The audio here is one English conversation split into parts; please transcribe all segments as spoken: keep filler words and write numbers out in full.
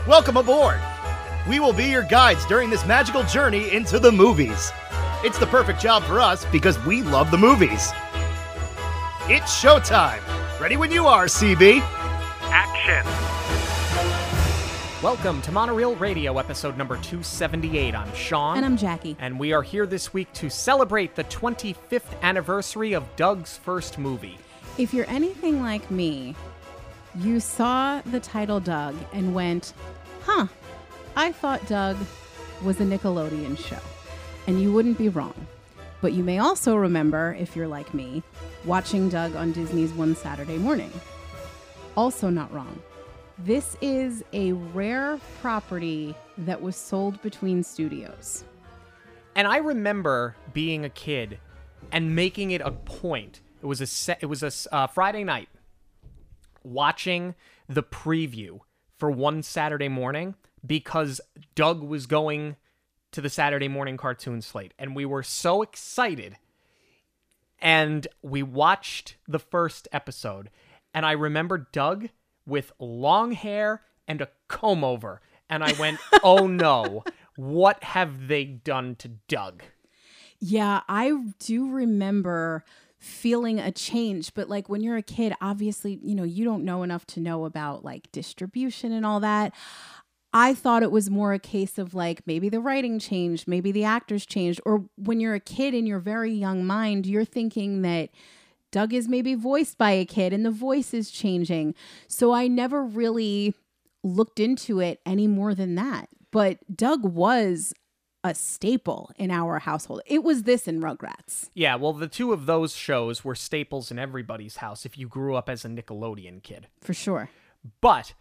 Welcome aboard! We will be your guides during this magical journey into the movies. It's the perfect job for us because we love the movies. It's showtime! Ready when you are, C B. Action! Welcome to Monorail Radio, episode number two seventy-eight. I'm Sean. And I'm Jackie. And we are here this week to celebrate the twenty-fifth anniversary of Doug's first movie. If you're anything like me, you saw the title Doug and went, huh, I thought Doug was a Nickelodeon show. And you wouldn't be wrong. But you may also remember, if you're like me, watching Doug on Disney's One Saturday Morning. Also not wrong. This is a rare property that was sold between studios. And I remember being a kid and making it a point. It was a se- it was a uh, Friday night, watching the preview for One Saturday Morning because Doug was going to the Saturday morning cartoon slate. And we were so excited. And we watched the first episode. And I remember Doug with long hair and a comb over. And I went, oh no, what have they done to Doug? Yeah, I do remember feeling a change, but like when you're a kid, obviously, you know, you don't know enough to know about like distribution and all that. I thought it was more a case of like maybe the writing changed, maybe the actors changed, or when you're a kid in your very young mind, you're thinking that Doug is maybe voiced by a kid and the voice is changing. So I never really looked into it any more than that. But Doug was a staple in our household. It was this and Rugrats. Yeah, well, the two of those shows were staples in everybody's house if you grew up as a Nickelodeon kid. For sure. But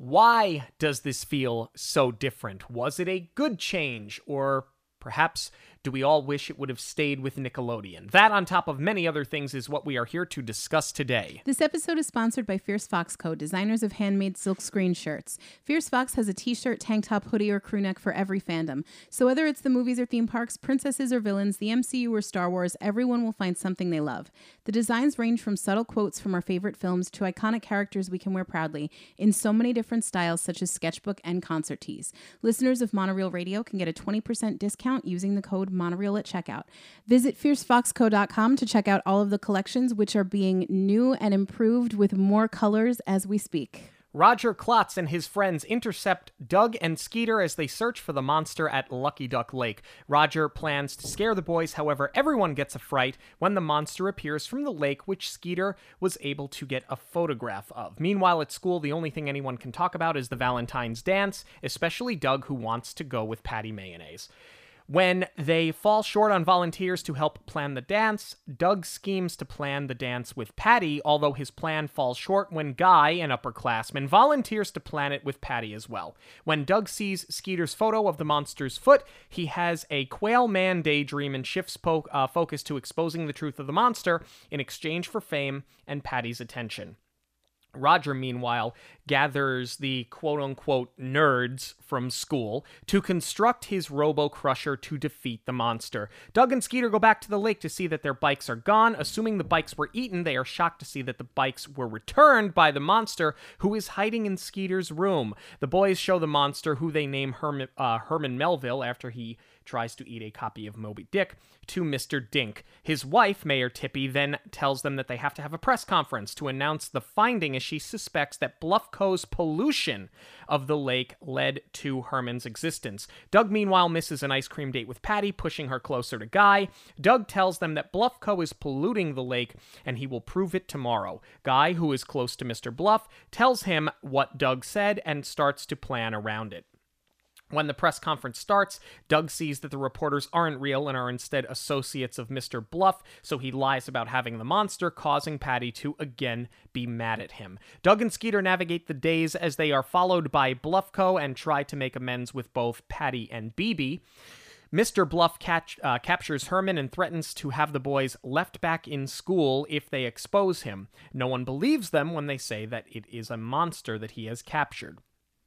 why does this feel so different? Was it a good change, or perhaps do we all wish it would have stayed with Nickelodeon? That, on top of many other things, is what we are here to discuss today. This episode is sponsored by Fierce Fox Co., designers of handmade silkscreen shirts. Fierce Fox has a t-shirt, tank top, hoodie, or crew neck for every fandom. So whether it's the movies or theme parks, princesses or villains, the M C U or Star Wars, everyone will find something they love. The designs range from subtle quotes from our favorite films to iconic characters we can wear proudly in so many different styles, such as sketchbook and concert tees. Listeners of Monorail Radio can get a twenty percent discount using the code Monorail at checkout. Visit fierce fox co dot com to check out all of the collections, which are being new and improved with more colors as we speak. Roger Klotz and his friends intercept Doug and Skeeter as they search for the monster at Lucky Duck Lake. Roger plans to scare the boys, however, everyone gets a fright when the monster appears from the lake, which Skeeter was able to get a photograph of. Meanwhile, at school, the only thing anyone can talk about is the Valentine's dance, especially Doug, who wants to go with Patty Mayonnaise. When they fall short on volunteers to help plan the dance, Doug schemes to plan the dance with Patty, although his plan falls short when Guy, an upperclassman, volunteers to plan it with Patty as well. When Doug sees Skeeter's photo of the monster's foot, he has a Quail Man daydream and shifts po- uh, focus to exposing the truth of the monster in exchange for fame and Patty's attention. Roger, meanwhile, gathers the quote-unquote nerds from school to construct his Robo-Crusher to defeat the monster. Doug and Skeeter go back to the lake to see that their bikes are gone. Assuming the bikes were eaten, they are shocked to see that the bikes were returned by the monster, who is hiding in Skeeter's room. The boys show the monster, who they name Herman, uh, Herman Melville after he tries to eat a copy of Moby Dick, to Mister Dink. His wife, Mayor Tippy, then tells them that they have to have a press conference to announce the finding, as she suspects that Bluffco's pollution of the lake led to Herman's existence. Doug, meanwhile, misses an ice cream date with Patty, pushing her closer to Guy. Doug tells them that Bluffco is polluting the lake, and he will prove it tomorrow. Guy, who is close to Mister Bluff, tells him what Doug said and starts to plan around it. When the press conference starts, Doug sees that the reporters aren't real and are instead associates of Mister Bluff, so he lies about having the monster, causing Patty to again be mad at him. Doug and Skeeter navigate the days as they are followed by Bluffco and try to make amends with both Patty and B B. Mister Bluff catch, uh, captures Herman and threatens to have the boys left back in school if they expose him. No one believes them when they say that it is a monster that he has captured.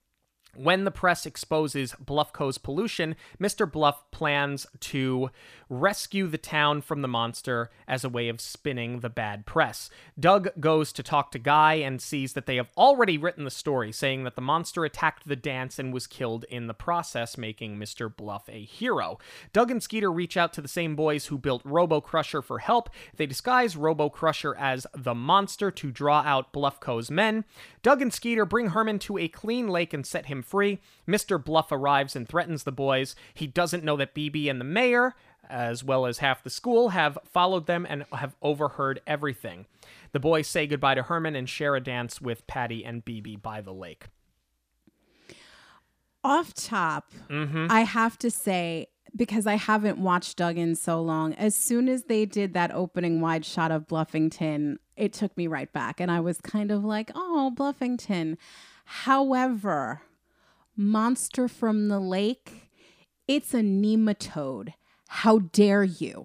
When the press exposes Bluffco's pollution, Mister Bluff plans to rescue the town from the monster as a way of spinning the bad press. Doug goes to talk to Guy and sees that they have already written the story, saying that the monster attacked the dance and was killed in the process, making Mister Bluff a hero. Doug and Skeeter reach out to the same boys who built Robo Crusher for help. They disguise Robo Crusher as the monster to draw out Bluffco's men. Doug and Skeeter bring Herman to a clean lake and set him free. Mister Bluff arrives and threatens the boys. He doesn't know that B B and the mayor, as well as half the school, have followed them and have overheard everything. The boys say goodbye to Herman and share a dance with Patty and B B by the lake. Off top, Mm-hmm. I have to say, because I haven't watched Doug in so long, as soon as they did that opening wide shot of Bluffington, it took me right back. And I was kind of like, oh, Bluffington. However, Monster from the Lake, it's a nematode. How dare you?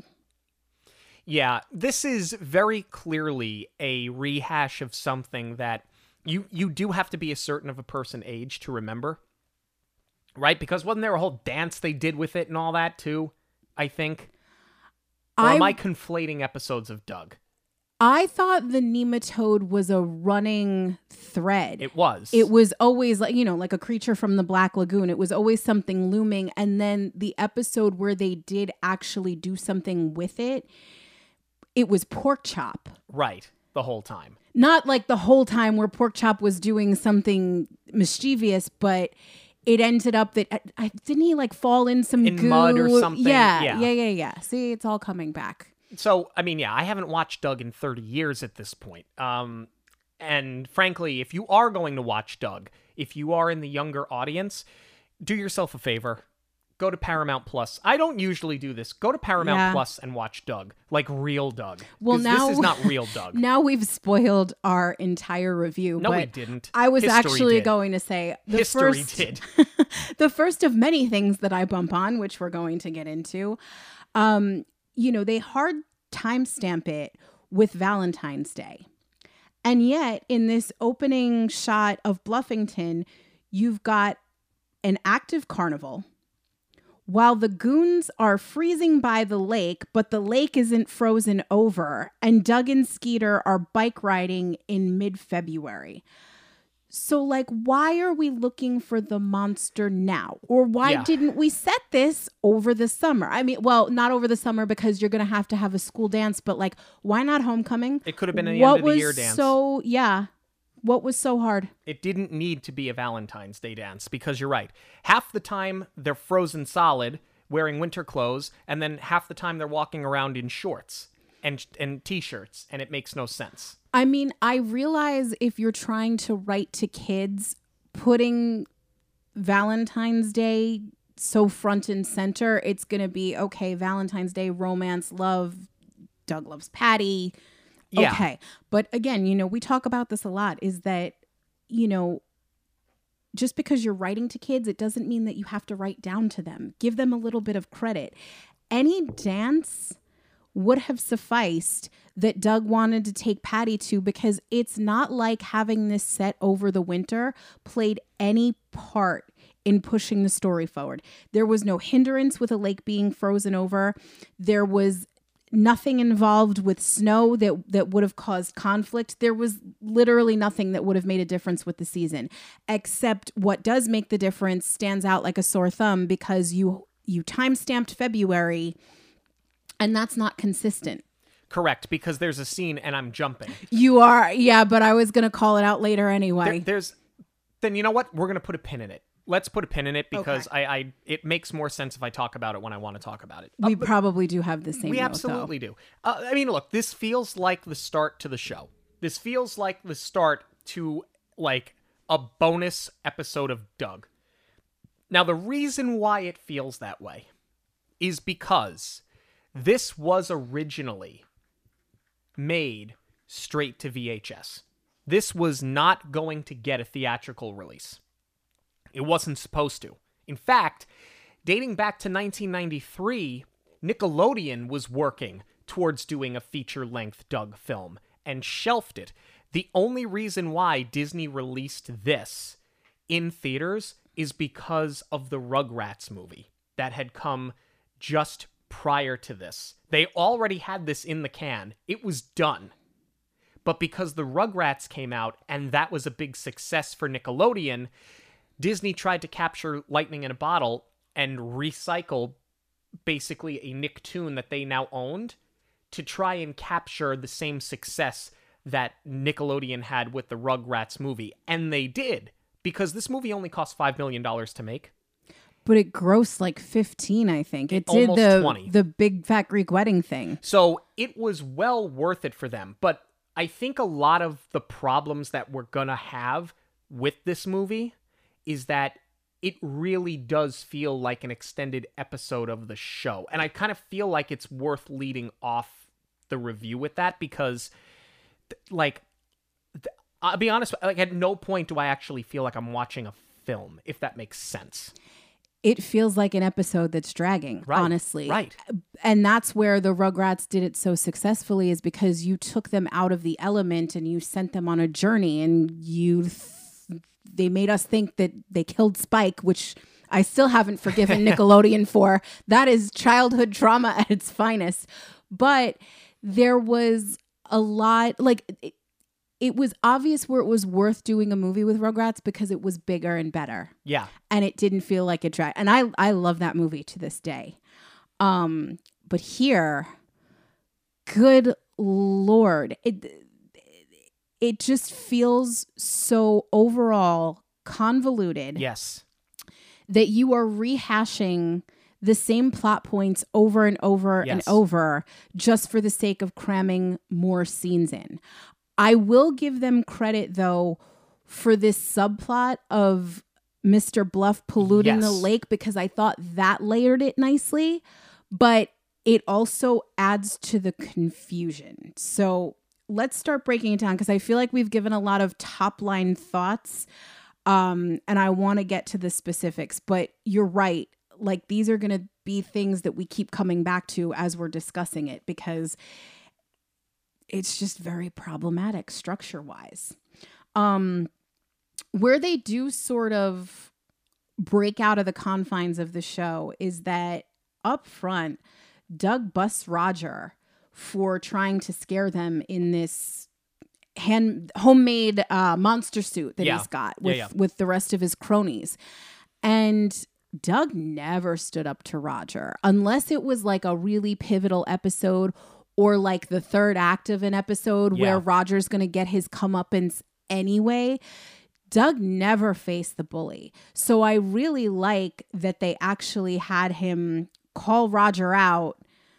Yeah, this is very clearly a rehash of something that you you do have to be a certain of a person age to remember. Right? Because wasn't there a whole dance they did with it and all that too, I think? Or am I conflating episodes of Doug? I thought the nematode was a running thread. It was. It was always like, you know, like a creature from the Black Lagoon. It was always something looming. And then the episode where they did actually do something with it, it was Pork Chop. Right. The whole time. Not like the whole time where Pork Chop was doing something mischievous, but it ended up that, I, didn't he like fall in some in goo? mud or something? Yeah, yeah, yeah, yeah, yeah. See, it's all coming back. So, I mean, yeah, I haven't watched Doug in thirty years at this point. Um, and frankly, if you are going to watch Doug, if you are in the younger audience, do yourself a favor. Go to Paramount Plus. I don't usually do this. Go to Paramount Yeah. Plus and watch Doug, like real Doug. Well, 'Cause now this is not real Doug. Now we've spoiled our entire review. No, but we didn't. I was History actually did. going to say the History first, did. the first of many things that I bump on, which we're going to get into. Um, you know, they hard timestamp it with Valentine's Day. And yet, in this opening shot of Bluffington, you've got an active carnival while the goons are freezing by the lake, but the lake isn't frozen over, and Doug and Skeeter are bike riding in mid-February. So, like, why are we looking for the monster now? Or why Yeah. didn't we set this over the summer? I mean, well, not over the summer because you're going to have to have a school dance, but like, why not homecoming? It could have been an What end of the was year dance. So, yeah. What was so hard? It didn't need to be a Valentine's Day dance because you're right. Half the time they're frozen solid, wearing winter clothes, and then half the time they're walking around in shorts and and t-shirts, and it makes no sense. I mean, I realize if you're trying to write to kids, putting Valentine's Day so front and center, it's going to be, okay, Valentine's Day, romance, love, Doug loves Patty. Yeah. Okay. But again, you know, we talk about this a lot, is that, you know, just because you're writing to kids, it doesn't mean that you have to write down to them. Give them a little bit of credit. Any dance would have sufficed that Doug wanted to take Patty to, because it's not like having this set over the winter played any part in pushing the story forward. There was no hindrance with a lake being frozen over. There was nothing involved with snow that that would have caused conflict. There was literally nothing that would have made a difference with the season, except what does make the difference stands out like a sore thumb, because you you time-stamped February, and that's not consistent. Correct, because there's a scene, and I'm jumping. You are, yeah, but I was going to call it out later anyway. There, there's, then you know what? We're going to put a pin in it. Let's put a pin in it because Okay. I, I, it makes more sense if I talk about it when I want to talk about it. We Uh, but probably do have the same we note, absolutely do. Uh, I mean, look, this feels like the start to the show. This feels like the start to, like, a bonus episode of Doug. Now, the reason why it feels that way is because this was originally made straight to V H S. This was not going to get a theatrical release. It wasn't supposed to. In fact, dating back to nineteen ninety-three, Nickelodeon was working towards doing a feature-length Doug film and shelved it. The only reason why Disney released this in theaters is because of the Rugrats movie that had come just prior to this. They already had this in the can. It was done. But because the Rugrats came out and that was a big success for Nickelodeon, Disney tried to capture lightning in a bottle and recycle basically a Nicktoon that they now owned to try and capture the same success that Nickelodeon had with the Rugrats movie. And they did, because this movie only cost five million dollars to make. But it grossed like fifteen, I think. It did Almost the, twenty. the big fat Greek wedding thing. So it was well worth it for them. But I think a lot of the problems that we're going to have with this movie is that it really does feel like an extended episode of the show. And I kind of feel like it's worth leading off the review with that because, like, I'll be honest, like at no point do I actually feel like I'm watching a film, if that makes sense. It feels like an episode that's dragging, Right, honestly. right. And that's where the Rugrats did it so successfully, is because you took them out of the element and you sent them on a journey, and you th- they made us think that they killed Spike, which I still haven't forgiven Nickelodeon for. That is childhood trauma at its finest. But there was a lot, like... It, It was obvious where it was worth doing a movie with Rugrats because it was bigger and better. Yeah. And it didn't feel like it dragged. And I, I love that movie to this day. Um, but here, good Lord, it, it just feels so overall convoluted. Yes. That you are rehashing the same plot points over and over Yes. and over just for the sake of cramming more scenes in. I will give them credit, though, for this subplot of Mister Bluff polluting Yes. the lake, because I thought that layered it nicely, but it also adds to the confusion. So let's start breaking it down, because I feel like we've given a lot of top line thoughts, um, and I want to get to the specifics, but you're right. Like, these are going to be things that we keep coming back to as we're discussing it, because it's just very problematic structure-wise. Um, where they do sort of break out of the confines of the show is that up front, Doug busts Roger for trying to scare them in this hand homemade uh, monster suit that Yeah. he's got Yeah, with, yeah. with the rest of his cronies. And Doug never stood up to Roger unless it was like a really pivotal episode or like the third act of an episode Yeah. where Roger's going to get his comeuppance anyway. Doug never faced the bully. So I really like that they actually had him call Roger out,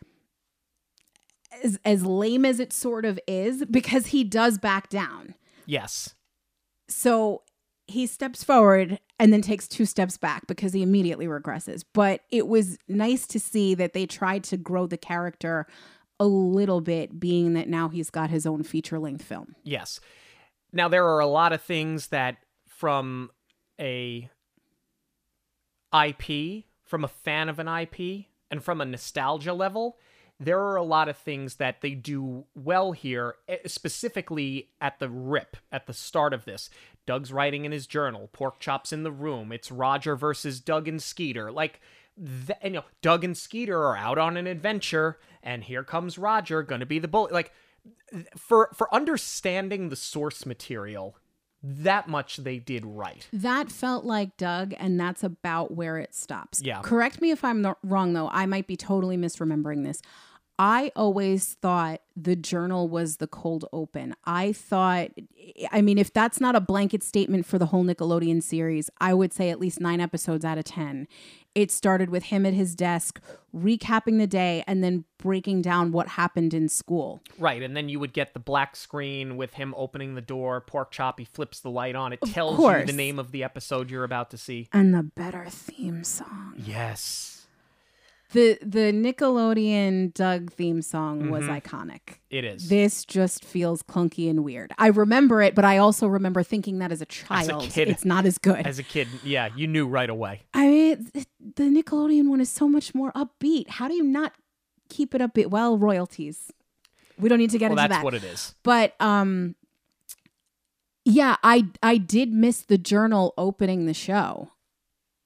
as, as lame as it sort of is, because he does back down. Yes. So he steps forward and then takes two steps back because he immediately regresses. But it was nice to see that they tried to grow the character a little bit, being that now he's got his own feature-length film. Yes. Now, there are a lot of things that from a I P, from a fan of an I P, and from a nostalgia level, there are a lot of things that they do well here, specifically at the rip, at the start of this. Doug's writing in his journal, pork chops in the room, it's Roger versus Doug and Skeeter. Like, th- and, you know, Doug and Skeeter are out on an adventure, and here comes Roger, gonna be the bully. Like, for for understanding the source material, that much they did right. That felt like Doug, and that's about where it stops. Yeah. Correct me if I'm not wrong, though. I might be totally misremembering this. I always thought the journal was the cold open. I thought, I mean, if that's not a blanket statement for the whole Nickelodeon series, I would say at least nine episodes out of ten. It started with him at his desk, recapping the day, and then breaking down what happened in school. Right, and then you would get the black screen with him opening the door, pork chop, he flips the light on, it tells you course. the name of the episode you're about to see. And the better theme song. Yes. The the Nickelodeon Doug theme song was iconic. It is. This just feels clunky and weird. I remember it, but I also remember thinking that as a child, kid. it's not as good. As a kid, yeah, you knew right away. I mean, it, the Nickelodeon one is so much more upbeat. How do you not keep it upbeat? Well, royalties. We don't need to get Well, into that's that. what it is. But um, yeah, I I did miss the journal opening the show.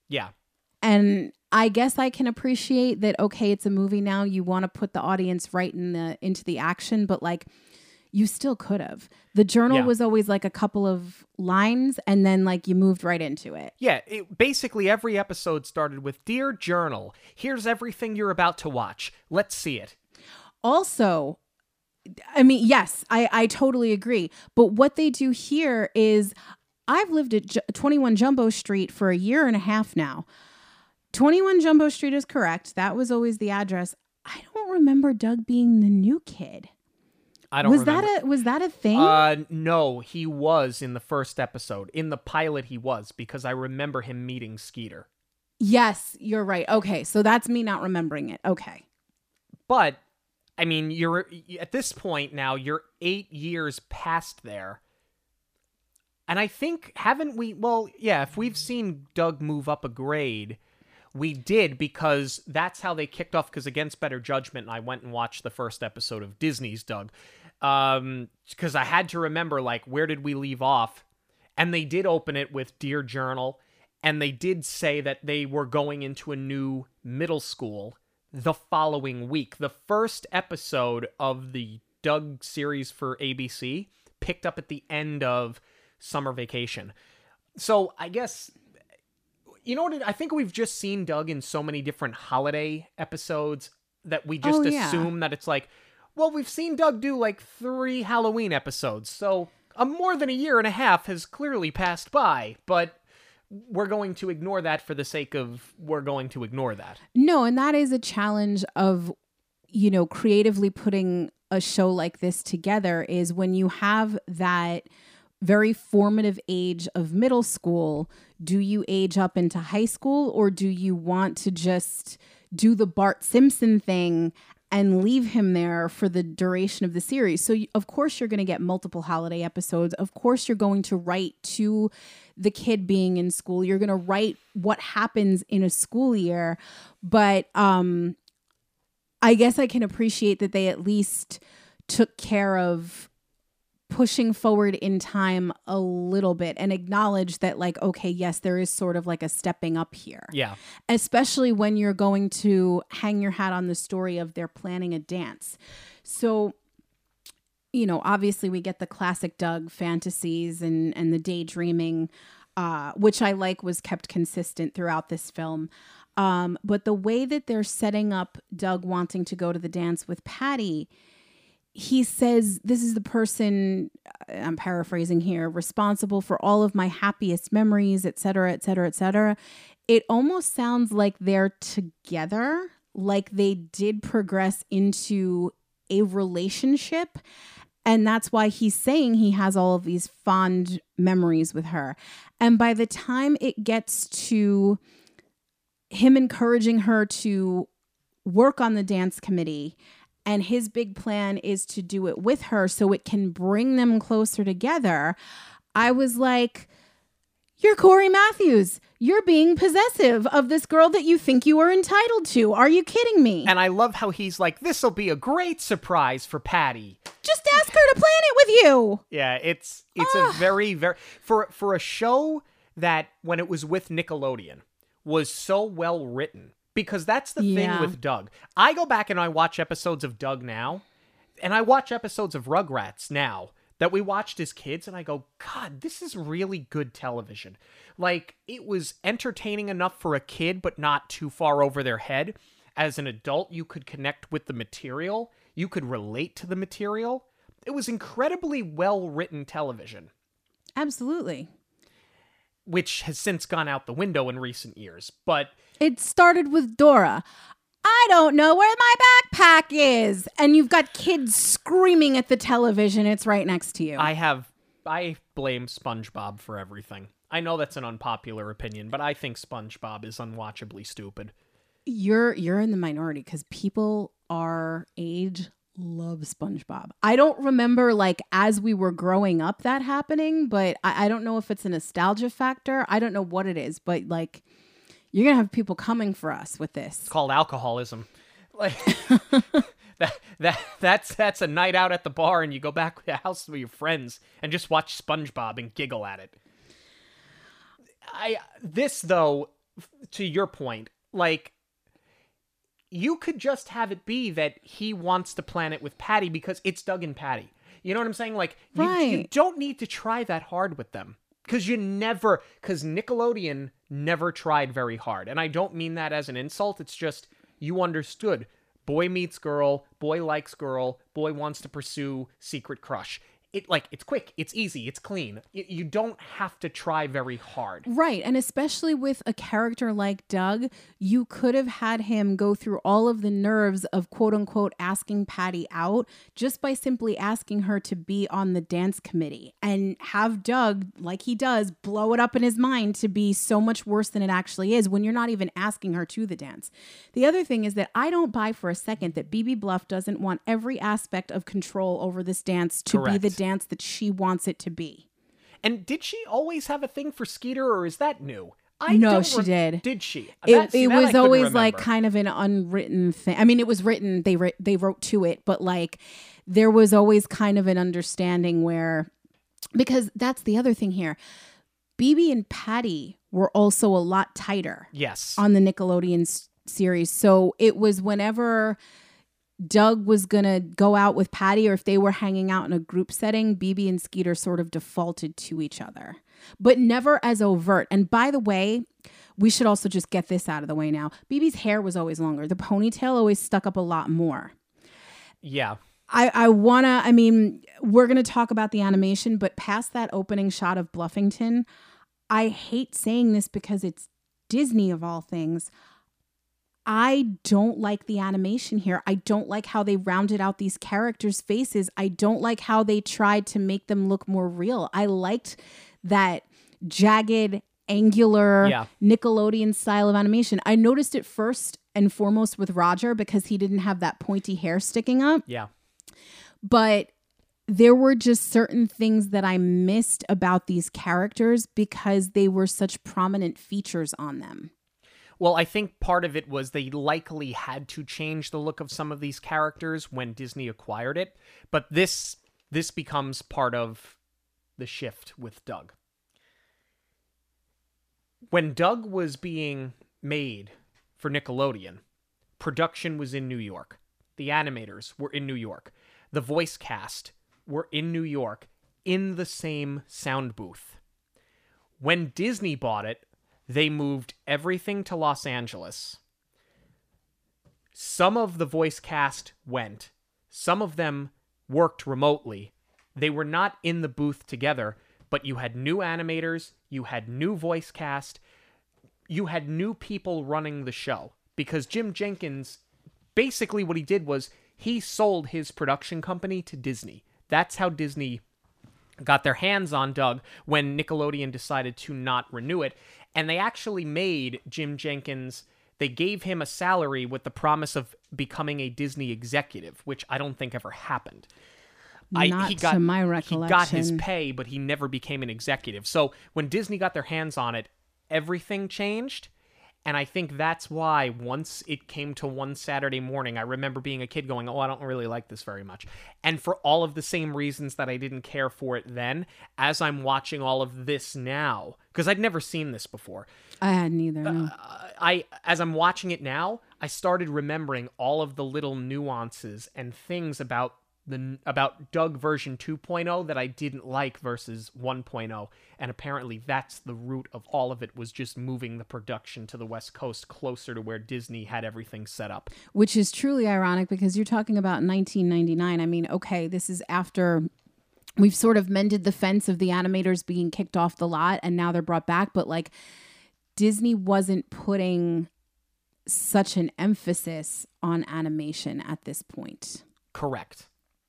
Yeah. And I guess I can appreciate that, okay, it's a movie now. You want to put the audience right in the into the action, but like you still could have. The journal Yeah. was always like a couple of lines and then like you moved right into it. Yeah, it, basically every episode started with, Dear Journal, here's everything you're about to watch. Let's see it. Also, I mean, yes, I, I totally agree. But what they do here is I've lived at J- twenty-one Jumbo Street for a year and a half now. twenty-one Jumbo Street is correct. That was always the address. I don't remember Doug being the new kid. I don't was remember. that a was that a thing? Uh, no, he was in the first episode. In the pilot, he was, because I remember him meeting Skeeter. Yes, you're right. Okay, so that's me not remembering it. Okay. But, I mean, you're at this point now, you're eight years past there. And I think, haven't we, well, yeah, if we've seen Doug move up a grade, we did, because that's how they kicked off, because against better judgment, I went and watched the first episode of Disney's Doug. Um, because I had to remember, like, where did we leave off? And they did open it with Dear Journal, and they did say that they were going into a new middle school the following week. The first episode of the Doug series for A B C picked up at the end of summer vacation. So I guess, you know what, I think we've just seen Doug in so many different holiday episodes that we just Oh, yeah. assume that it's like, well, we've seen Doug do like three Halloween episodes, so a more than a year and a half has clearly passed by, but we're going to ignore that for the sake of we're going to ignore that. No, and that is a challenge of, you know, creatively putting a show like this together, is when you have that very formative age of middle school, do you age up into high school, or do you want to just do the Bart Simpson thing and leave him there for the duration of the series? So, you, of course, you're going to get multiple holiday episodes. Of course, you're going to write to the kid being in school. You're going to write what happens in a school year. But um, I guess I can appreciate that they at least took care of pushing forward in time a little bit and acknowledge that, like, okay, yes, there is sort of like a stepping up here. Yeah. Especially when you're going to hang your hat on the story of they're planning a dance. So, you know, obviously we get the classic Doug fantasies and, and the daydreaming, uh, which I like was kept consistent throughout this film. Um, but the way that they're setting up Doug wanting to go to the dance with Patty, he says, this is the person, I'm paraphrasing here, responsible for all of my happiest memories, et cetera, et cetera, et cetera. It almost sounds like they're together, like they did progress into a relationship. And that's why he's saying he has all of these fond memories with her. And by the time it gets to him encouraging her to work on the dance committee, and his big plan is to do it with her so it can bring them closer together, I was like, you're Corey Matthews. You're being possessive of this girl that you think you are entitled to. Are you kidding me? And I love how he's like, this'll be a great surprise for Patty. Just ask her to plan it with you. Yeah, it's it's a very, very... For, for a show that, when it was with Nickelodeon, was so well written... Because that's the Yeah. thing with Doug. I go back and I watch episodes of Doug now, and I watch episodes of Rugrats now that we watched as kids, and I go, God, this is really good television. Like, it was entertaining enough for a kid, but not too far over their head. As an adult, you could connect with the material. You could relate to the material. It was incredibly well-written television. Absolutely. Which has since gone out the window in recent years, but... It started with Dora. I don't know where my backpack is. And you've got kids screaming at the television. It's right next to you. I have, I blame SpongeBob for everything. I know that's an unpopular opinion, but I think SpongeBob is unwatchably stupid. You're you're in the minority because people our age love SpongeBob. I don't remember, like, as we were growing up that happening, but I, I don't know if it's a nostalgia factor. I don't know what it is, but, like, you're going to have people coming for us with this. It's called alcoholism. Like that that that's that's a night out at the bar and you go back to the house with your friends and just watch SpongeBob and giggle at it. I this though, to your point, like, you could just have it be that he wants to plan it with Patty because it's Doug and Patty. You know what I'm saying? Like, you, Right. you don't need to try that hard with them. Because you never, because Nickelodeon never tried very hard. And I don't mean that as an insult. It's just, you understood. Boy meets girl, boy likes girl, boy wants to pursue secret crush. It like it's quick, it's easy, it's clean. You, you don't have to try very hard. Right. And especially with a character like Doug, you could have had him go through all of the nerves of quote unquote asking Patty out just by simply asking her to be on the dance committee, and have Doug, like he does, blow it up in his mind to be so much worse than it actually is when you're not even asking her to the dance. The other thing is that I don't buy for a second that B B Bluff doesn't want every aspect of control over this dance to Correct. be the dance that she wants it to be. And did she always have a thing for Skeeter, or is that new? I No, don't she re- did. Did she? It, That- see, it that I was couldn't always like remember. kind of an unwritten thing. I mean, it was written, they writ, they wrote to it, but like there was always kind of an understanding where, because that's the other thing here. B B and Patty were also a lot tighter Yes. on the Nickelodeon s- series. So it was whenever Doug was going to go out with Patty, or if they were hanging out in a group setting, B B and Skeeter sort of defaulted to each other, but never as overt. And by the way, we should also just get this out of the way now. B B's hair was always longer. The ponytail always stuck up a lot more. yeah. I, I want to, I mean, we're going to talk about the animation, but past that opening shot of Bluffington, I hate saying this because it's Disney of all things. I don't like the animation here. I don't like how they rounded out these characters' faces. I don't like how they tried to make them look more real. I liked that jagged, angular Yeah. Nickelodeon style of animation. I noticed it first and foremost with Roger because he didn't have that pointy hair sticking up. Yeah. But there were just certain things that I missed about these characters because they were such prominent features on them. Well, I think part of it was they likely had to change the look of some of these characters when Disney acquired it, but this this becomes part of the shift with Doug. When Doug was being made for Nickelodeon, production was in New York. The animators were in New York. The voice cast were in New York in the same sound booth. When Disney bought it, they moved everything to Los Angeles. Some of the voice cast went. Some of them worked remotely. They were not in the booth together, but you had new animators, you had new voice cast, you had new people running the show. Because Jim Jenkins, basically what he did was he sold his production company to Disney. That's how Disney got their hands on Doug when Nickelodeon decided to not renew it. And they actually made Jim Jenkins, they gave him a salary with the promise of becoming a Disney executive, which I don't think ever happened. Not he got, to my He got his recollection. pay, but he never became an executive. So when Disney got their hands on it, everything changed. And I think that's why once it came to one Saturday morning, I remember being a kid going, oh, I don't really like this very much. And for all of the same reasons that I didn't care for it then, as I'm watching all of this now, because I'd never seen this before, I had neither. No. I as I'm watching it now, I started remembering all of the little nuances and things about the about Doug version two point oh that I didn't like versus one point oh, and apparently that's the root of all of it, was just moving the production to the West Coast closer to where Disney had everything set up. Which is truly ironic because you're talking about nineteen ninety-nine. I mean, okay, this is after we've sort of mended the fence of the animators being kicked off the lot and now they're brought back. But like Disney wasn't putting such an emphasis on animation at this point. Correct.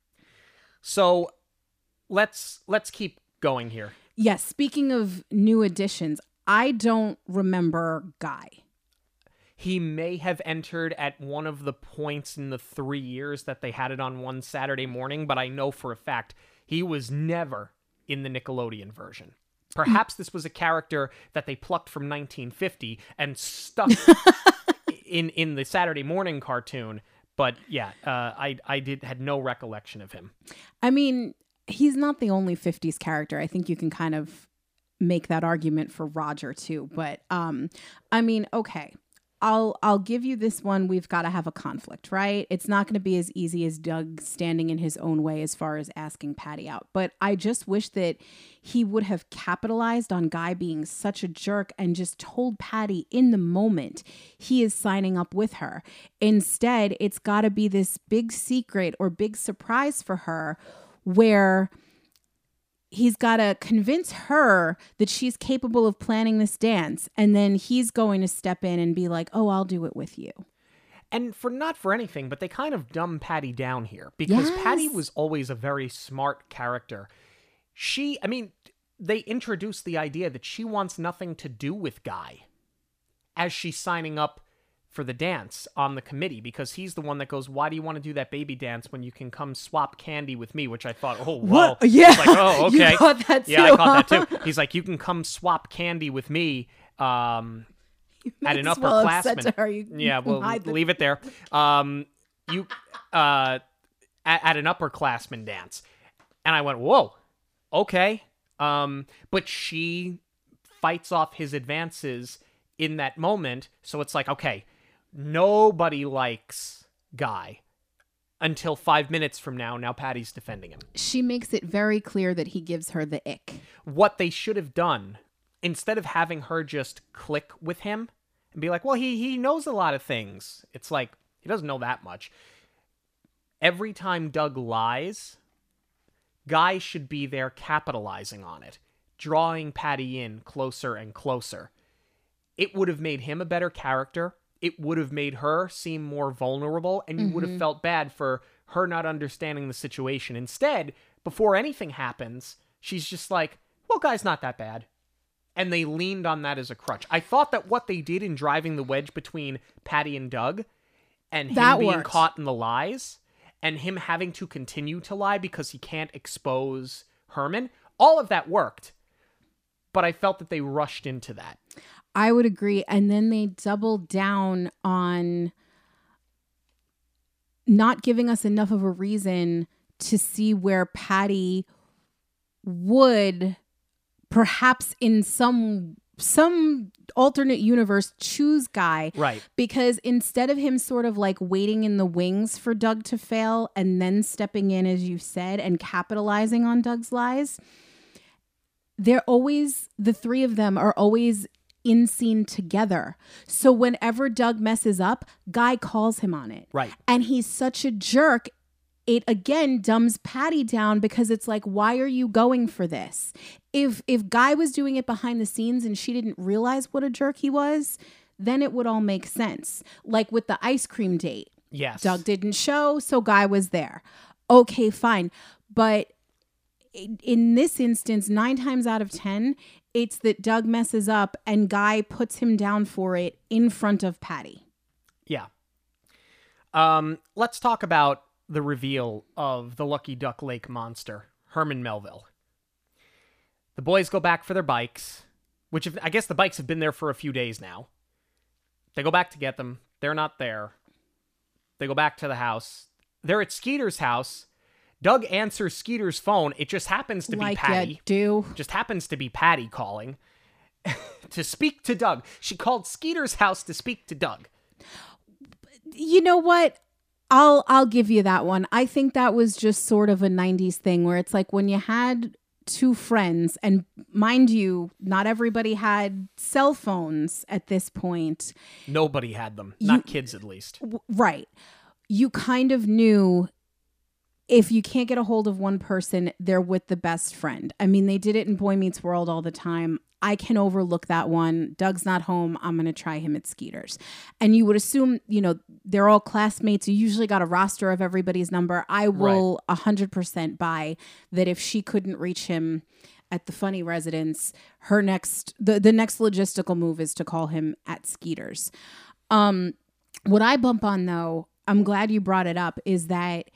So let's let's keep going here. Yes, speaking of new additions, I don't remember Guy. He may have entered at one of the points in the three years that they had it on one Saturday morning, but I know for a fact he was never in the Nickelodeon version. Perhaps this was a character that they plucked from nineteen fifty and stuck in, in the Saturday morning cartoon. But yeah, uh, I I did had no recollection of him. I mean, he's not the only fifties character. I think you can kind of make that argument for Roger too. But um, I mean, okay. I'll I'll give you this one. We've got to have a conflict, right? It's not going to be as easy as Doug standing in his own way as far as asking Patty out. But I just wish that he would have capitalized on Guy being such a jerk and just told Patty in the moment he is signing up with her. Instead, it's got to be this big secret or big surprise for her where he's got to convince her that she's capable of planning this dance. And then he's going to step in and be like, oh, I'll do it with you. And for not for anything, but they kind of dumb Patty down here because Yes. Patty was always a very smart character. She, I mean, they introduced the idea that she wants nothing to do with Guy as she's signing up for the dance on the committee because he's the one that goes, why do you want to do that baby dance when you can come swap candy with me? Which I thought, oh, wow. What? Yeah. It's like, oh, okay. You caught that too, yeah, I caught huh? that too. He's like, you can come swap candy with me um, at an Might as well have said upperclassman. to her, you Yeah, can well, hide the- leave it there. Um, you uh, at, at an upperclassman dance. And I went, whoa, okay. Um, but she fights off his advances in that moment. So it's like, okay, nobody likes Guy until five minutes from now. Now Patty's defending him. She makes it very clear that he gives her the ick. What they should have done, instead of having her just click with him and be like, well, he, he knows a lot of things. It's like, he doesn't know that much. Every time Doug lies, Guy should be there capitalizing on it, drawing Patty in closer and closer. It would have made him a better character. It would have made her seem more vulnerable, and you mm-hmm. would have felt bad for her not understanding the situation. Instead, before anything happens, she's just like, well, Guy's not that bad. And they leaned on that as a crutch. I thought that what they did in driving the wedge between Patty and Doug, and him that being worked. caught in the lies, and him having to continue to lie because he can't expose Herman, all of that worked. But I felt that they rushed into that. I would agree. And then they doubled down on not giving us enough of a reason to see where Patty would perhaps in some some alternate universe choose Guy. Right. Because instead of him sort of like waiting in the wings for Doug to fail and then stepping in, as you said, and capitalizing on Doug's lies, they're always, the three of them are always in scene together. So whenever Doug messes up, Guy calls him on it. Right. And he's such a jerk. It again dumbs Patty down because it's like, why are you going for this? If if Guy was doing it behind the scenes and she didn't realize what a jerk he was, then it would all make sense. Like with the ice cream date. Yes. Doug didn't show, so Guy was there. Okay, fine. But in this instance, nine times out of ten, it's that Doug messes up and Guy puts him down for it in front of Patty. Yeah. Um, let's talk about the reveal of the Lucky Duck Lake monster, Herman Melville. The boys go back for their bikes, which if, I guess the bikes have been there for a few days now. They go back to get them. They're not there. They go back to the house. They're at Skeeter's house. Doug answers Skeeter's phone. It just happens to like be Patty. You do. Just happens to be Patty calling to speak to Doug. She called Skeeter's house to speak to Doug. You know what? I'll I'll give you that one. I think that was just sort of a nineties thing where it's like when you had two friends, and mind you, not everybody had cell phones at this point. Nobody had them. You, not kids, at least. W- right. You kind of knew if you can't get a hold of one person, they're with the best friend. I mean, they did it in Boy Meets World all the time. I can overlook that one. Doug's not home. I'm going to try him at Skeeter's. And you would assume, you know, they're all classmates. You usually got a roster of everybody's number. I will right. one hundred percent buy that if she couldn't reach him at the Funny residence, her next, the, the next logistical move is to call him at Skeeter's. Um, what I bump on, though, I'm glad you brought it up, is that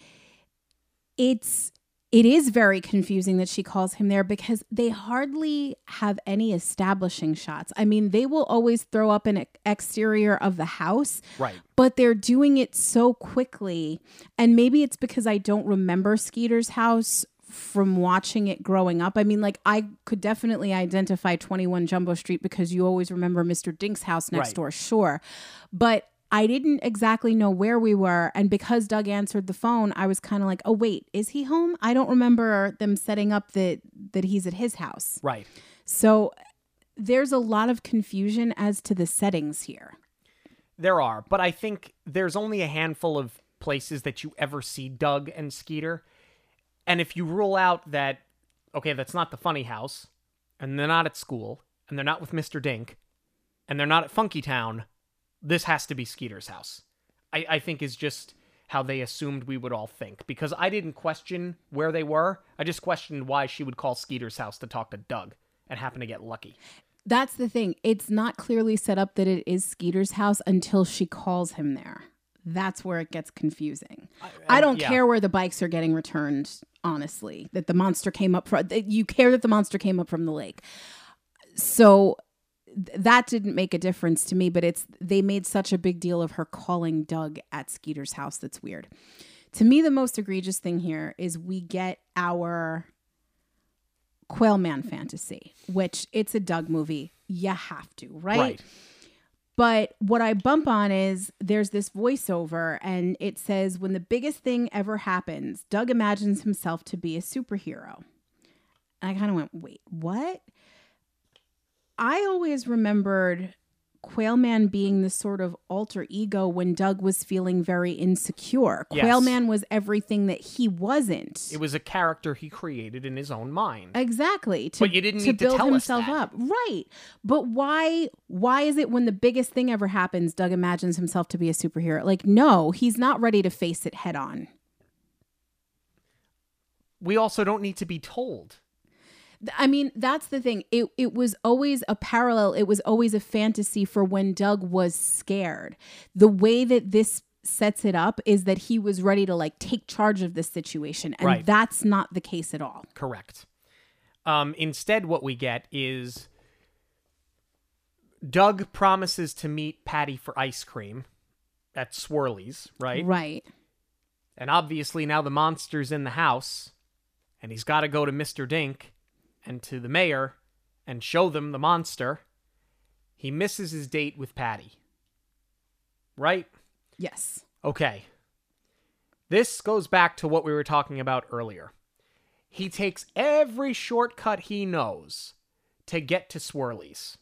it's it is very confusing that she calls him there because they hardly have any establishing shots. I mean, they will always throw up an exterior of the house, right? But they're doing it so quickly. And maybe it's because I don't remember Skeeter's house from watching it growing up. I mean, like, I could definitely identify twenty-one Jumbo Street because you always remember Mister Dink's house next Right. door, sure. But I didn't exactly know where we were. And because Doug answered the phone, I was kind of like, oh, wait, is he home? I don't remember them setting up that that he's at his house. Right. So there's a lot of confusion as to the settings here. There are, but I think there's only a handful of places that you ever see Doug and Skeeter. And if you rule out that, okay, that's not the funny house, and they're not at school, and they're not with Mister Dink, and they're not at Funky Town, this has to be Skeeter's house. I, I think is just how they assumed we would all think. Because I didn't question where they were. I just questioned why she would call Skeeter's house to talk to Doug and happen to get lucky. That's the thing. It's not clearly set up that it is Skeeter's house until she calls him there. That's where it gets confusing. I, I don't yeah. care where the bikes are getting returned, honestly, that the monster came up from. You care that the monster came up from the lake. So th- that didn't make a difference to me, but it's they made such a big deal of her calling Doug at Skeeter's house. That's weird. To me, the most egregious thing here is we get our Quail Man fantasy, which it's a Doug movie. You have to, right? Right. But what I bump on is there's this voiceover and it says, when the biggest thing ever happens, Doug imagines himself to be a superhero. And I kind of went, wait, what? I always remembered Quail Man being the sort of alter ego when Doug was feeling very insecure. Yes. Quail Man was everything that he wasn't. It was a character he created in his own mind. Exactly. To, But you didn't to need to build tell us himself that. up. Right. But why why is it when the biggest thing ever happens, Doug imagines himself to be a superhero? Like, no, he's not ready to face it head on. We also don't need to be told. I mean, that's the thing. It it was always a parallel. It was always a fantasy for when Doug was scared. The way that this sets it up is that he was ready to like take charge of this situation. And Right. that's not the case at all. Correct. Um, instead, what we get is Doug promises to meet Patty for ice cream at Swirly's, right? Right. And obviously now the monster's in the house, and he's got to go to Mister Dink and to the mayor and show them the monster. He misses his date with Patty. Right? Yes. Okay. This goes back to what we were talking about earlier. He takes every shortcut he knows to get to Swirly's,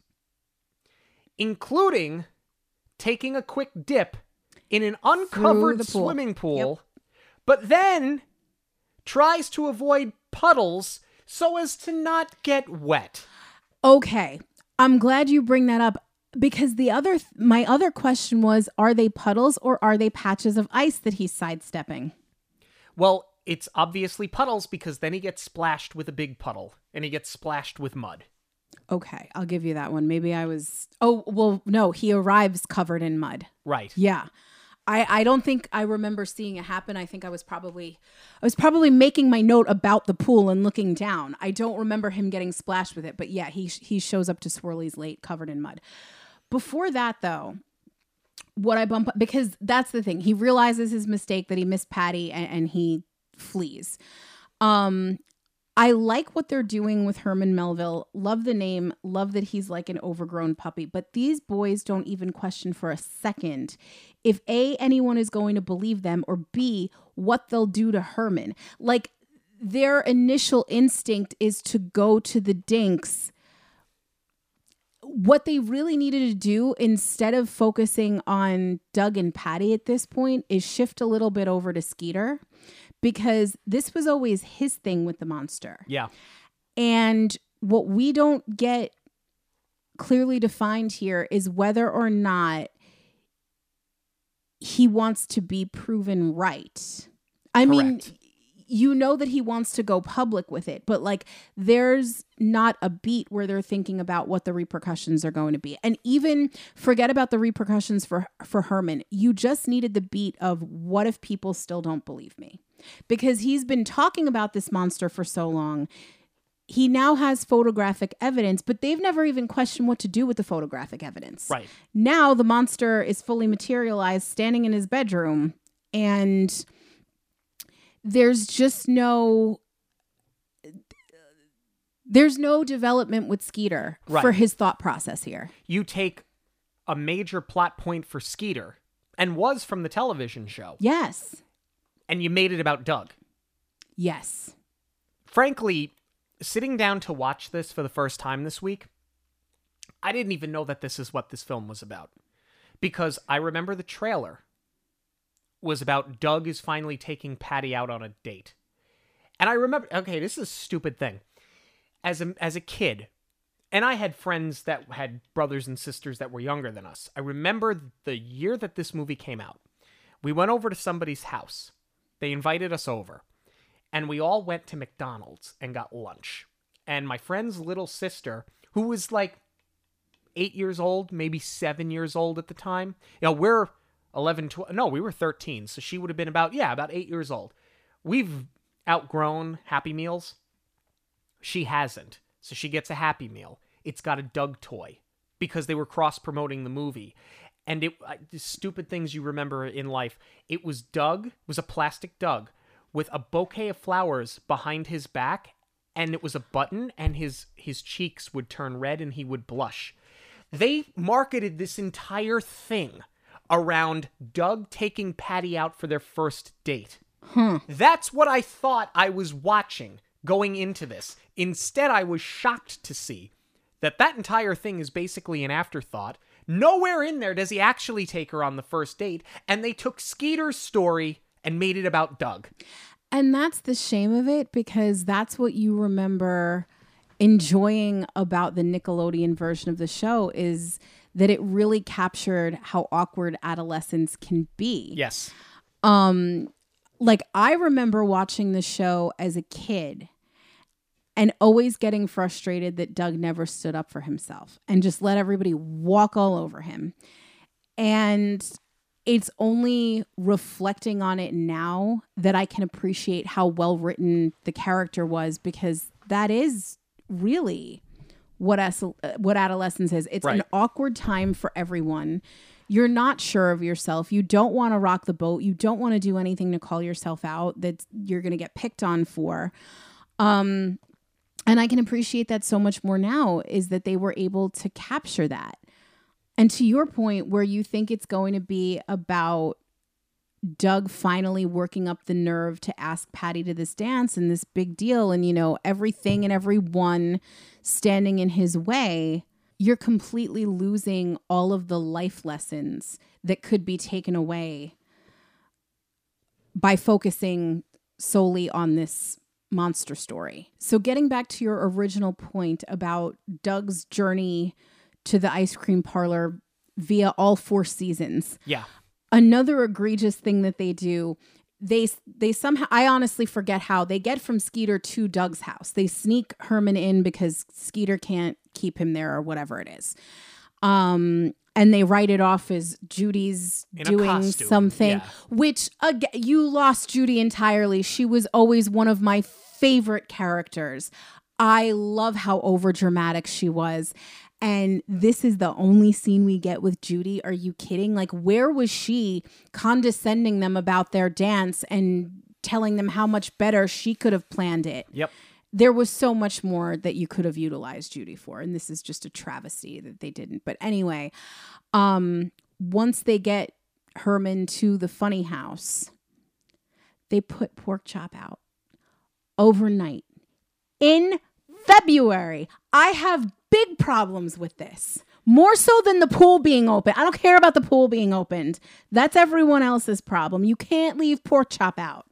including taking a quick dip in an uncovered the pool. swimming pool, but then tries to avoid puddles so as to not get wet. Okay. I'm glad you bring that up because the other th- my other question was, are they puddles or are they patches of ice that he's sidestepping? Well, it's obviously puddles because then he gets splashed with a big puddle and he gets splashed with mud. Okay, I'll give you that one. Maybe I was Oh, well, no, he arrives covered in mud. Right. Yeah. I, I don't think I remember seeing it happen. I think I was probably I was probably making my note about the pool and looking down. I don't remember him getting splashed with it, but yeah, he he shows up to Swirly's late covered in mud. Before that though, what I bump because that's the thing. He realizes his mistake that he missed Patty and, and he flees. Um I like what they're doing with Herman Melville. Love the name. Love that he's like an overgrown puppy. But these boys don't even question for a second if A, anyone is going to believe them, or B, what they'll do to Herman. Like, their initial instinct is to go to the Dinks. What they really needed to do, instead of focusing on Doug and Patty at this point, is shift a little bit over to Skeeter. Because this was always his thing with the monster. Yeah. And what we don't get clearly defined here is whether or not he wants to be proven right. I mean, Correct. you know that he wants to go public with it, but like there's not a beat where they're thinking about what the repercussions are going to be. And even forget about the repercussions for for Herman. You just needed the beat of what if people still don't believe me? Because he's been talking about this monster for so long. He now has photographic evidence, but they've never even questioned what to do with the photographic evidence. Right. Now the monster is fully materialized, standing in his bedroom, and there's just no There's no development with Skeeter Right. for his thought process here. You take a major plot point for Skeeter, and was from the television show, Yes. and you made it about Doug. Yes. Frankly, sitting down to watch this for the first time this week, I didn't even know that this is what this film was about. Because I remember the trailer was about Doug is finally taking Patty out on a date. And I remember, okay, this is a stupid thing. As a, as a kid, and I had friends that had brothers and sisters that were younger than us. I remember the year that this movie came out. We went over to somebody's house. They invited us over. And we all went to McDonald's and got lunch. And my friend's little sister, who was like eight years old, maybe seven years old at the time. You know, we're eleven, twelve. No, we were thirteen. So she would have been about, yeah, about eight years old. We've outgrown Happy Meals. She hasn't. So she gets a Happy Meal. It's got a Doug toy because they were cross-promoting the movie. And it uh, the stupid things you remember in life. It was Doug, it was a plastic Doug with a bouquet of flowers behind his back, and it was a button, and his his cheeks would turn red and he would blush. They marketed this entire thing around Doug taking Patty out for their first date. Hmm. That's what I thought I was watching going into this. Instead, I was shocked to see that that entire thing is basically an afterthought. Nowhere in there does he actually take her on the first date, and they took Skeeter's story and made it about Doug. And that's the shame of it, because that's what you remember enjoying about the Nickelodeon version of the show, is that it really captured how awkward adolescence can be. Yes. Um, like I remember watching the show as a kid and always getting frustrated that Doug never stood up for himself and just let everybody walk all over him. And it's only reflecting on it now that I can appreciate how well written the character was, because that is really what as- what adolescence is. It's Right. an awkward time for everyone. You're not sure of yourself. You don't want to rock the boat. You don't want to do anything to call yourself out that you're going to get picked on for. Um, and I can appreciate that so much more now, is that they were able to capture that. And to your point, where you think it's going to be about Doug finally working up the nerve to ask Patty to this dance and this big deal, and, you know, everything and everyone standing in his way, you're completely losing all of the life lessons that could be taken away by focusing solely on this monster story. So getting back to your original point about Doug's journey to the ice cream parlor via all four seasons. Yeah. Another egregious thing that they do, they they somehow, I honestly forget how, they get from Skeeter to Doug's house. They sneak Herman in because Skeeter can't keep him there or whatever it is. Um, and they write it off as Judy's In a doing costume, something, yeah. which, again, you lost Judy entirely. She was always one of my favorite characters. I love how overdramatic she was. And this is the only scene we get with Judy. Are you kidding? Like, where was she condescending them about their dance and telling them how much better she could have planned it? Yep. There was so much more that you could have utilized Judy for. And this is just a travesty that they didn't. But anyway, um, once they get Herman to the funny house, they put Pork Chop out overnight in February. I have big problems with this. More so than the pool being open. I don't care about the pool being opened. That's everyone else's problem. You can't leave Pork Chop out.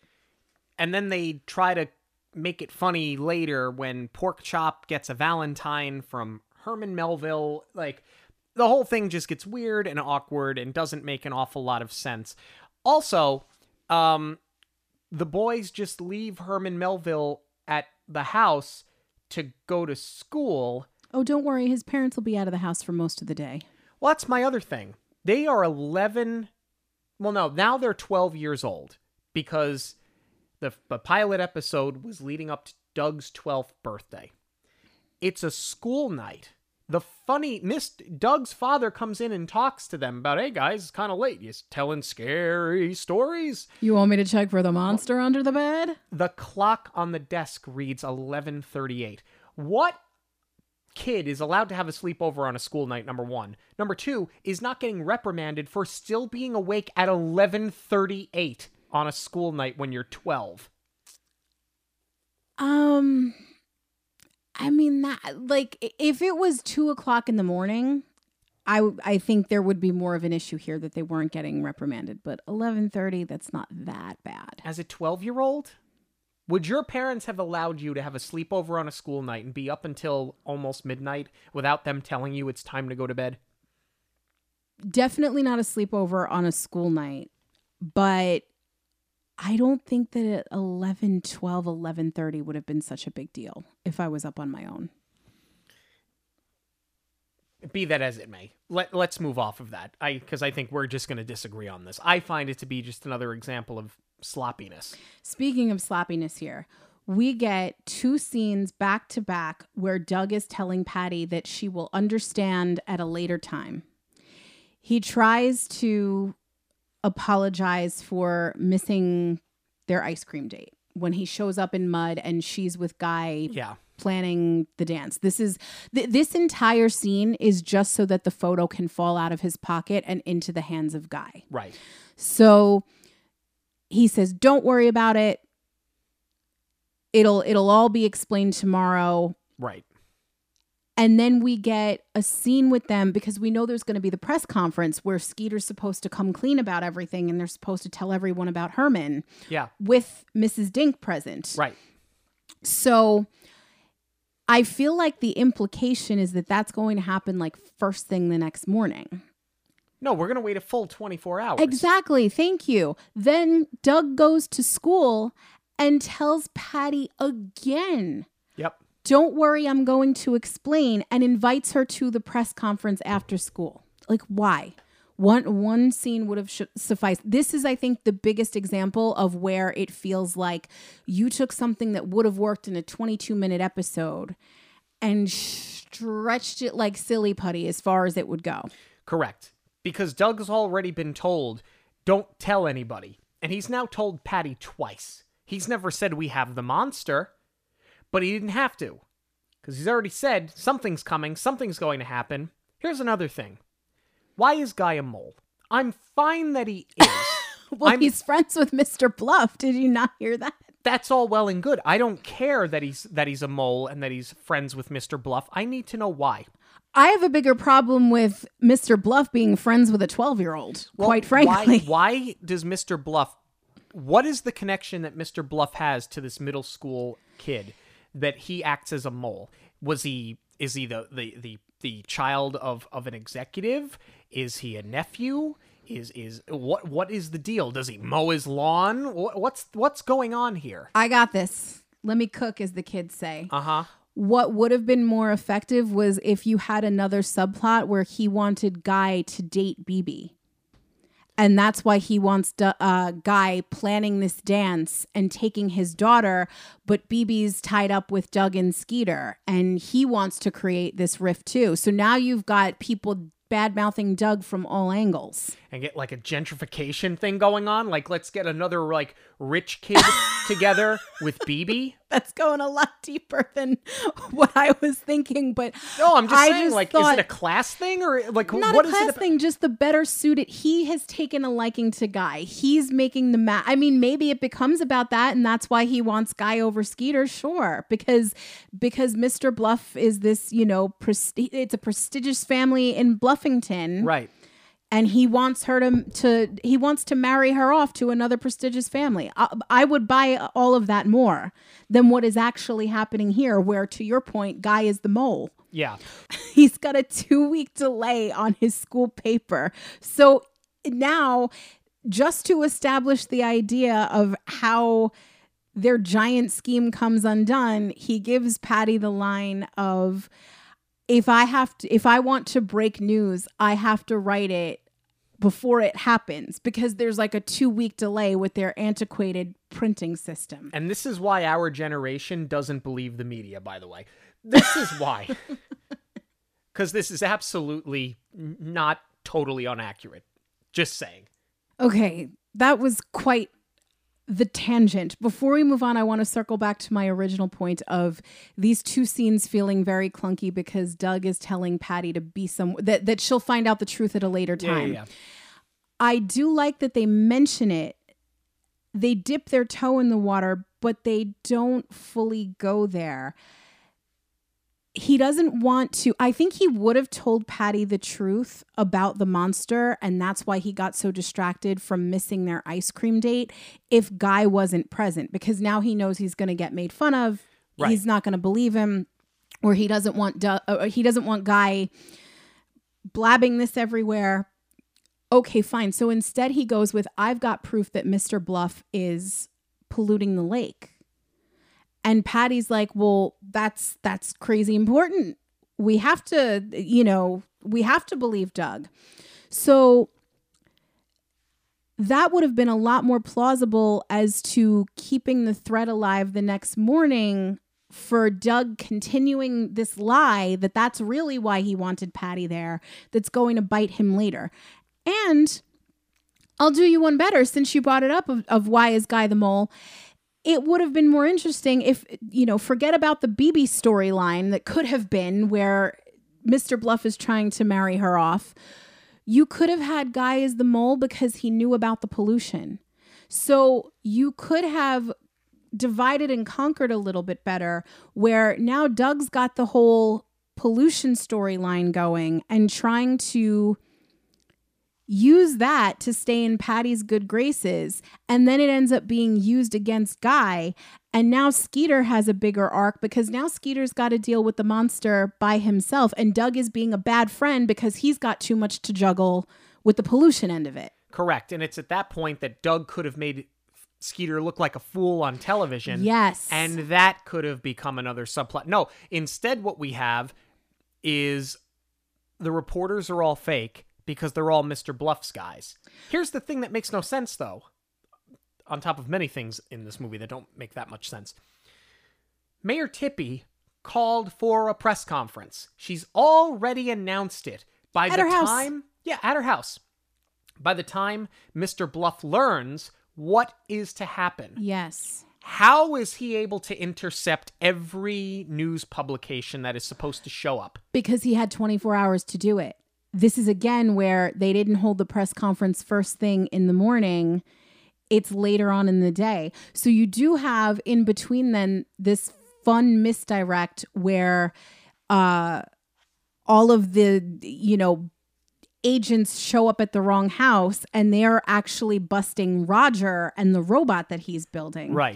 And then they try to make it funny later when Pork Chop gets a Valentine from Herman Melville. Like, the whole thing just gets weird and awkward and doesn't make an awful lot of sense. Also, um, the boys just leave Herman Melville at the house to go to school. Oh, don't worry. His parents will be out of the house for most of the day. Well, that's my other thing. They are eleven. Well, no, now they're twelve years old because the, the pilot episode was leading up to Doug's twelfth birthday. It's a school night. The funny, Miss Doug's father comes in and talks to them about, hey guys, it's kind of late. You telling scary stories? You want me to check for the monster under the bed? The clock on the desk reads eleven thirty-eight. What kid is allowed to have a sleepover on a school night, number one? Number two, is not getting reprimanded for still being awake at eleven thirty-eight on a school night when you're twelve? Um, I mean, that, like, if it was two o'clock in the morning, I, w- I think there would be more of an issue here that they weren't getting reprimanded. But eleven thirty, that's not that bad. As a twelve-year-old? Would your parents have allowed you to have a sleepover on a school night and be up until almost midnight without them telling you it's time to go to bed? Definitely not a sleepover on a school night. But I don't think that at eleven, twelve, eleven thirty would have been such a big deal if I was up on my own. Be that as it may, let, let's move off of that, I because I think we're just going to disagree on this. I find it to be just another example of sloppiness. Speaking of sloppiness here, we get two scenes back to back where Doug is telling Patty that she will understand at a later time. He tries to apologize for missing their ice cream date when he shows up in mud and she's with Guy Yeah. planning the dance. This is th- this entire scene is just so that the photo can fall out of his pocket and into the hands of Guy. Right. So he says, "Don't worry about it. It'll it'll all be explained tomorrow." Right. And then we get a scene with them because we know there's going to be the press conference where Skeeter's supposed to come clean about everything and they're supposed to tell everyone about Herman. Yeah. With Missus Dink present. Right. So I feel like the implication is that that's going to happen like first thing the next morning. No, we're going to wait a full twenty-four hours. Exactly. Thank you. Then Doug goes to school and tells Patty again, Yep. "Don't worry, I'm going to explain," and invites her to the press conference after school. Like, why? One one scene would have sh- sufficed. This is, I think, the biggest example of where it feels like you took something that would have worked in a twenty-two minute episode and stretched it like silly putty as far as it would go. Correct. Because Doug's already been told, don't tell anybody. And he's now told Patty twice. He's never said we have the monster, but he didn't have to. Because he's already said something's coming, something's going to happen. Here's another thing. Why is Guy a mole? I'm fine that he is. Well, I'm, he's friends with Mister Bluff. Did you not hear that? That's all well and good. I don't care that he's that he's a mole and that he's friends with Mister Bluff. I need to know why. I have a bigger problem with Mister Bluff being friends with a twelve-year-old, well, quite frankly. Why, why does Mister Bluff... What is the connection that Mister Bluff has to this middle school kid that he acts as a mole? Was he... Is he the the the, the child of, of an executive? Is he a nephew? Is is what what is the deal? Does he mow his lawn? What, what's what's going on here? I got this. Let me cook, as the kids say. Uh-huh. What would have been more effective was if you had another subplot where he wanted Guy to date B B. And that's why he wants uh, Guy planning this dance and taking his daughter, but B B's tied up with Doug and Skeeter, and he wants to create this rift too. So now you've got people bad-mouthing Doug from all angles. And get like a gentrification thing going on. Like, let's get another like rich kid together with B B. That's going a lot deeper than what I was thinking, but no, I'm just I saying, just like, thought, is it a class thing or like not what a is class it? About- thing? Just the better suited. He has taken a liking to Guy. He's making the ma- I mean, maybe it becomes about that, and that's why he wants Guy over Skeeter. Sure, because because Mister Bluff is this, you know, presti- it's a prestigious family in Bluffington, right? And he wants her to to he wants to marry her off to another prestigious family. I, I would buy all of that more than what is actually happening here, where, to your point, Guy is the mole. Yeah. He's got a two-week delay on his school paper. So now, just to establish the idea of how their giant scheme comes undone, he gives Patty the line of, if I have to, if I want to break news, I have to write it before it happens, because there's like a two week delay with their antiquated printing system. And this is why our generation doesn't believe the media, by the way. This is why. Because this is absolutely not totally inaccurate. Just saying. Okay, that was quite the tangent. Before we move on, I want to circle back to my original point of these two scenes feeling very clunky because Doug is telling Patty to be some that, that she'll find out the truth at a later time. Yeah, yeah, yeah. I do like that they mention it. They dip their toe in the water, but they don't fully go there. He doesn't want to. I think he would have told Patty the truth about the monster, and that's why he got so distracted from missing their ice cream date if Guy wasn't present, because now he knows he's going to get made fun of. Right. He's not going to believe him, or he doesn't want Du- uh, he doesn't want Guy blabbing this everywhere. Okay, fine. So instead he goes with, I've got proof that Mister Bluff is polluting the lake. And Patty's like, well, that's that's crazy important. We have to, you know, we have to believe Doug. So that would have been a lot more plausible as to keeping the threat alive the next morning for Doug continuing this lie that that's really why he wanted Patty there, that's going to bite him later. And I'll do you one better since you brought it up of, of why is Guy the mole. It would have been more interesting if, you know, forget about the B B storyline that could have been where Mister Bluff is trying to marry her off. You could have had Guy as the mole because he knew about the pollution. So you could have divided and conquered a little bit better, where now Doug's got the whole pollution storyline going and trying to use that to stay in Patty's good graces, and then it ends up being used against Guy, and now Skeeter has a bigger arc because now Skeeter's got to deal with the monster by himself, and Doug is being a bad friend because he's got too much to juggle with the pollution end of it. Correct. And it's at that point that Doug could have made Skeeter look like a fool on television. Yes. And that could have become another subplot. No, instead what we have is the reporters are all fake because they're all Mister Bluff's guys. Here's the thing that makes no sense, though, on top of many things in this movie that don't make that much sense. Mayor Tippy called for a press conference. She's already announced it. By At the her house. time, yeah, at her house. By the time Mister Bluff learns what is to happen, Yes. how is he able to intercept every news publication that is supposed to show up? Because he had twenty-four hours to do it. This is again where they didn't hold the press conference first thing in the morning. It's later on in the day. So you do have in between then this fun misdirect where uh, all of the, you know, agents show up at the wrong house and they're actually busting Roger and the robot that he's building. Right.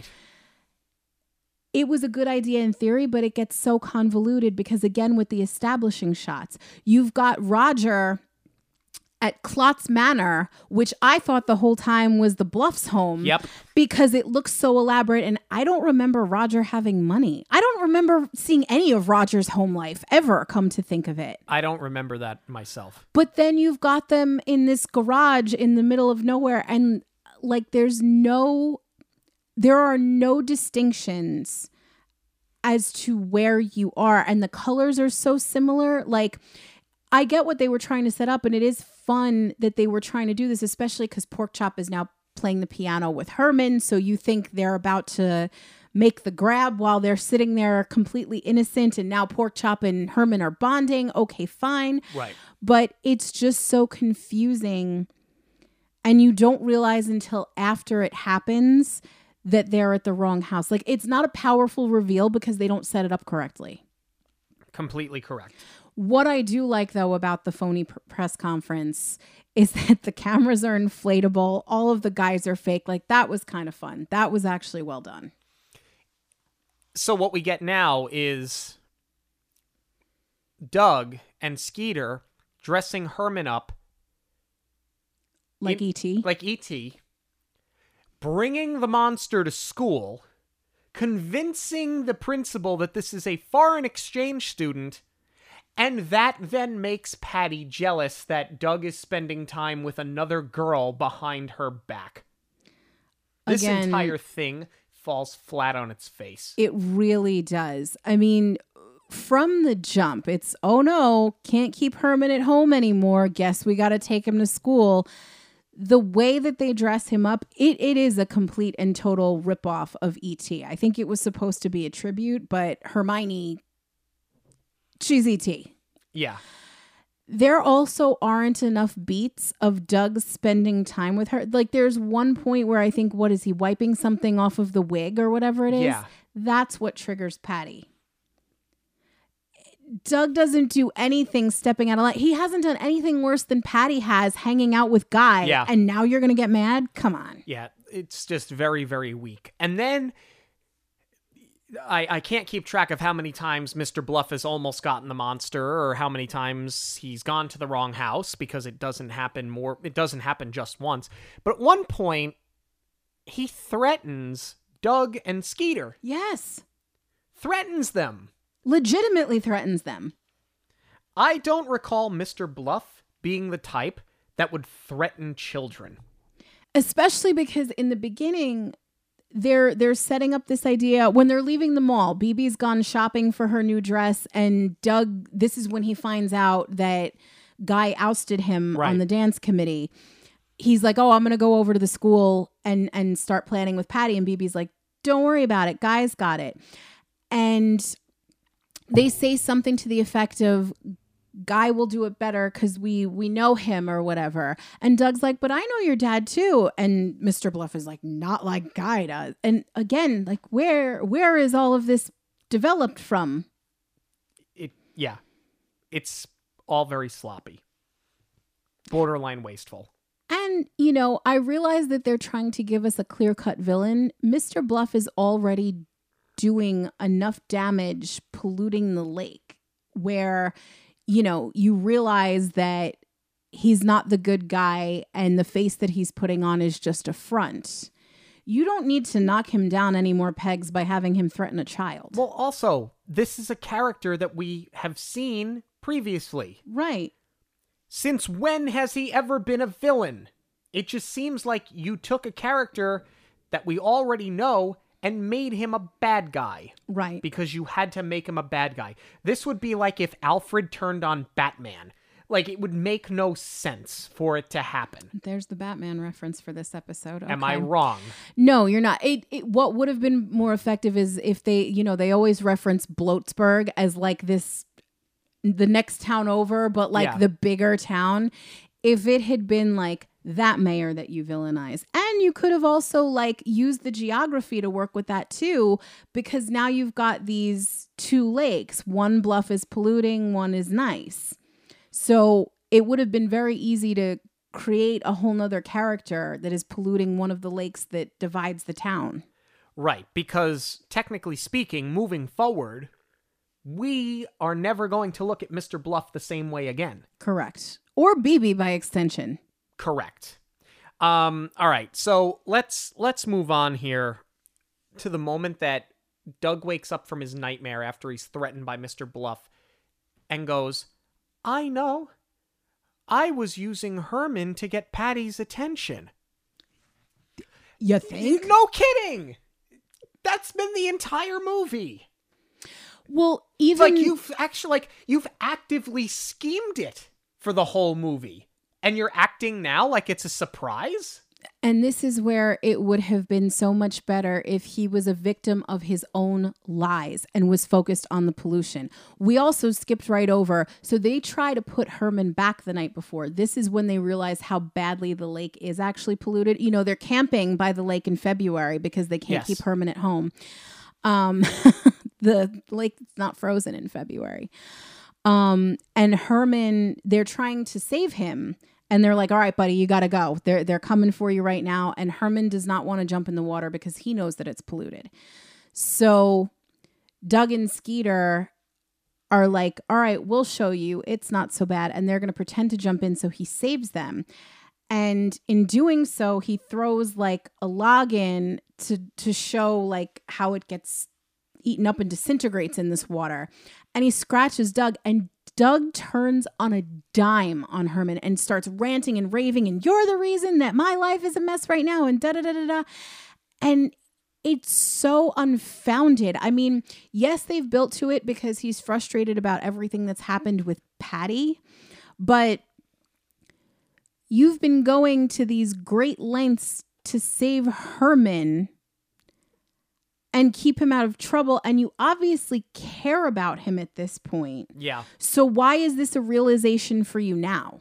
It was a good idea in theory, but it gets so convoluted because, again, with the establishing shots, you've got Roger at Klotz Manor, which I thought the whole time was the Bluff's home. Yep. Because it looks so elaborate, and I don't remember Roger having money. I don't remember seeing any of Roger's home life ever, come to think of it. I don't remember that myself. But then you've got them in this garage in the middle of nowhere, and, like, there's no... There are no distinctions as to where you are, and the colors are so similar. Like, I get what they were trying to set up, and it is fun that they were trying to do this, especially because Porkchop is now playing the piano with Herman, so you think they're about to make the grab while they're sitting there completely innocent, and now Porkchop and Herman are bonding. Okay, fine. Right. But it's just so confusing, and you don't realize until after it happens that they're at the wrong house. Like, it's not a powerful reveal because they don't set it up correctly. Completely correct. What I do like, though, about the phony pr- press conference is that the cameras are inflatable. All of the guys are fake. Like, that was kind of fun. That was actually well done. So what we get now is Doug and Skeeter dressing Herman up Like in- E T Like E T bringing the monster to school, convincing the principal that this is a foreign exchange student, and that then makes Patty jealous that Doug is spending time with another girl behind her back. This Again, entire thing falls flat on its face. It really does. I mean, from the jump, it's, oh no, can't keep Herman at home anymore. Guess we got to take him to school. the way that they dress him up, it, it is a complete and total ripoff of E T. I think it was supposed to be a tribute, but Hermione, she's E T. Yeah. There also aren't enough beats of Doug spending time with her. Like, there's one point where I think, what is he, wiping something off of the wig or whatever it is? Yeah. That's what triggers Patty. Doug doesn't do anything stepping out of line. He hasn't done anything worse than Patty has hanging out with Guy. Yeah. And now you're going to get mad? Come on. Yeah, it's just very, very weak. And then I, I can't keep track of how many times Mister Bluff has almost gotten the monster or how many times he's gone to the wrong house because it doesn't happen more. It doesn't happen just once. But at one point, he threatens Doug and Skeeter. Yes. Threatens them. Legitimately threatens them. I don't recall Mister Bluff being the type that would threaten children. Especially because in the beginning, they're they're setting up this idea when they're leaving the mall. B B's gone shopping for her new dress, and Doug, this is when he finds out that Guy ousted him Right. on the dance committee. He's like, oh, I'm going to go over to the school and, and start planning with Patty. And B B's like, don't worry about it. Guy's got it. And they say something to the effect of, Guy will do it better because we we know him or whatever. And Doug's like, but I know your dad too. And Mister Bluff is like, not like Guy does. And again, like, where where is all of this developed from? It yeah. It's all very sloppy. Borderline wasteful. And, you know, I realize that they're trying to give us a clear-cut villain. Mister Bluff is already doing enough damage polluting the lake where, you know, you realize that he's not the good guy and the face that he's putting on is just a front. You don't need to knock him down any more pegs by having him threaten a child. Well, also, this is a character that we have seen previously. Right. Since when has he ever been a villain? It just seems like you took a character that we already know and made him a bad guy. Right. Because you had to make him a bad guy. This would be like if Alfred turned on Batman. Like, it would make no sense for it to happen. There's the Batman reference for this episode. Okay. Am I wrong? No, you're not. It, it, what would have been more effective is if they, you know, they always reference Bloatsburg as like this, the next town over, but like Yeah. the bigger town. If it had been like that mayor that you villainize. And you could have also like used the geography to work with that too, because now you've got these two lakes. One bluff is polluting, one is nice. So it would have been very easy to create a whole nother character that is polluting one of the lakes that divides the town. Right, because technically speaking, moving forward, we are never going to look at Mister Bluff the same way again. Correct. Or B B by extension. Correct. Um, all right, so let's let's move on here to the moment that Doug wakes up from his nightmare after he's threatened by Mister Bluff and goes, I know. I was using Herman to get Patty's attention. You think? No kidding! That's been the entire movie. Well, even... Like, you've actually, like, you've actively schemed it for the whole movie. And you're acting now like it's a surprise? And this is where it would have been so much better if he was a victim of his own lies and was focused on the pollution. We also skipped right over. So they try to put Herman back the night before. This is when they realize how badly the lake is actually polluted. You know, they're camping by the lake in February because they can't Yes. keep Herman at home. Um, the lake's not frozen in February. Um, and Herman, they're trying to save him. And they're like, all right, buddy, you got to go. They're, they're coming for you right now. And Herman does not want to jump in the water because he knows that it's polluted. So Doug and Skeeter are like, all right, we'll show you. It's not so bad. And they're going to pretend to jump in. So he saves them. And in doing so, he throws like a log in to, to show like how it gets eaten up and disintegrates in this water. And he scratches Doug, and Doug turns on a dime on Herman and starts ranting and raving, and you're the reason that my life is a mess right now, and da da da da da. And it's so unfounded. I mean, yes, they've built to it because he's frustrated about everything that's happened with Patty, but you've been going to these great lengths to save Herman and keep him out of trouble, and you obviously care about him at this point. Yeah. So why is this a realization for you now?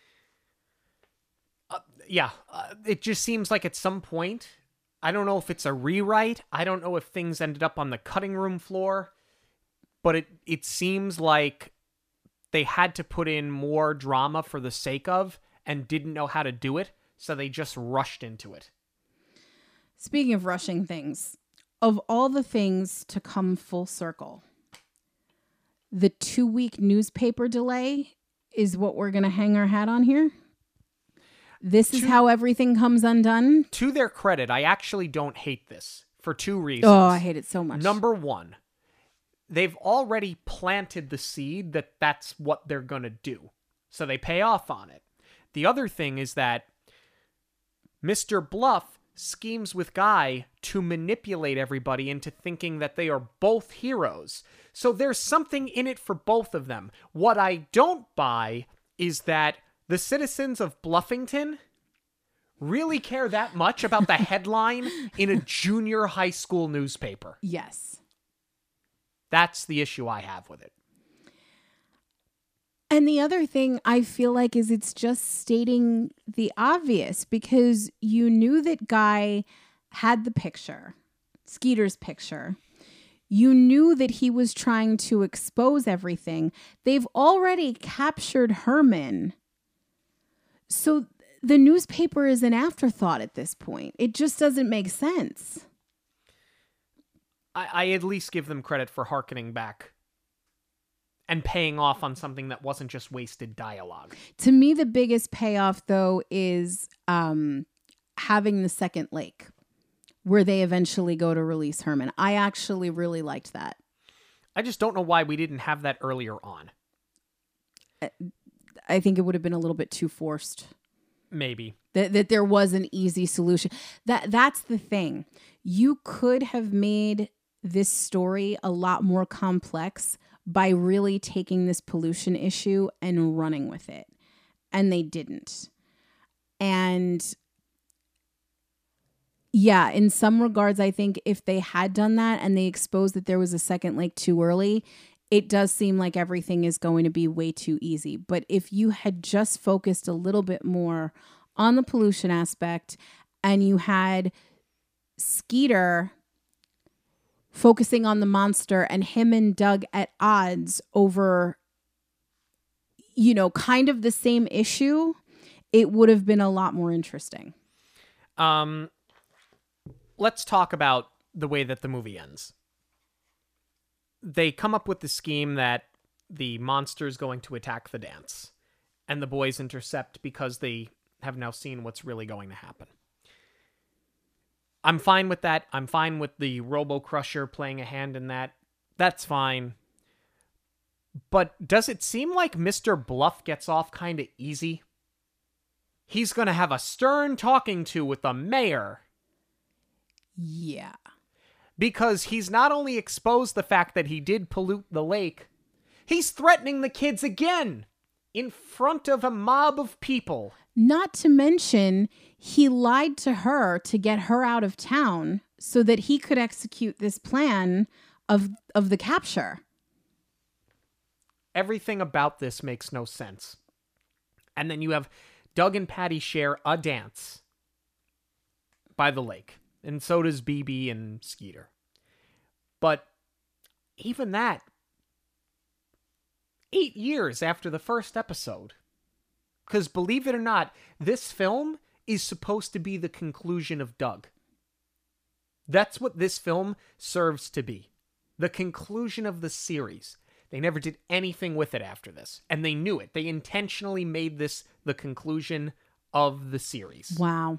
Uh, yeah. Uh, it just seems like at some point, I don't know if it's a rewrite. I don't know if things ended up on the cutting room floor, but it, it seems like they had to put in more drama for the sake of and didn't know how to do it, so they just rushed into it. Speaking of rushing things, of all the things to come full circle, the two-week newspaper delay is what we're going to hang our hat on here? This is to, how everything comes undone? To their credit, I actually don't hate this for two reasons. Oh, I hate it so much. Number one, they've already planted the seed that that's what they're going to do. So they pay off on it. The other thing is that Mister Bluff schemes with Guy to manipulate everybody into thinking that they are both heroes. So there's something in it for both of them. What I don't buy is that the citizens of Bluffington really care that much about the headline in a junior high school newspaper. Yes. That's the issue I have with it. And the other thing I feel like is it's just stating the obvious, because you knew that Guy had the picture, Skeeter's picture. You knew that he was trying to expose everything. They've already captured Herman. So the newspaper is an afterthought at this point. It just doesn't make sense. I, I at least give them credit for hearkening back and paying off on something that wasn't just wasted dialogue. To me, the biggest payoff, though, is um, having the second lake where they eventually go to release Herman. I actually really liked that. I just don't know why we didn't have that earlier on. I think it would have been a little bit too forced. Maybe. That, that there was an easy solution. That That's the thing. You could have made this story a lot more complex by really taking this pollution issue and running with it. And they didn't. And yeah, in some regards, I think if they had done that and they exposed that there was a second lake too early, it does seem like everything is going to be way too easy. But if you had just focused a little bit more on the pollution aspect and you had Skeeter focusing on the monster and him and Doug at odds over, you know, kind of the same issue, it would have been a lot more interesting. Um, let's talk about the way that the movie ends. They come up with the scheme that the monster's going to attack the dance, and the boys intercept because they have now seen what's really going to happen. I'm fine with that. I'm fine with the Robo Crusher playing a hand in that. That's fine. But does it seem like Mister Bluff gets off kind of easy? He's going to have a stern talking to with the mayor. Yeah. Because he's not only exposed the fact that he did pollute the lake, he's threatening the kids again in front of a mob of people. Not to mention, he lied to her to get her out of town so that he could execute this plan of of the capture. Everything about this makes no sense. And then you have Doug and Patty share a dance by the lake. And so does B B and Skeeter. But even that, eight years after the first episode. Because believe it or not, this film is supposed to be the conclusion of Doug. That's what this film serves to be. The conclusion of the series. They never did anything with it after this. And they knew it. They intentionally made this the conclusion of the series. Wow.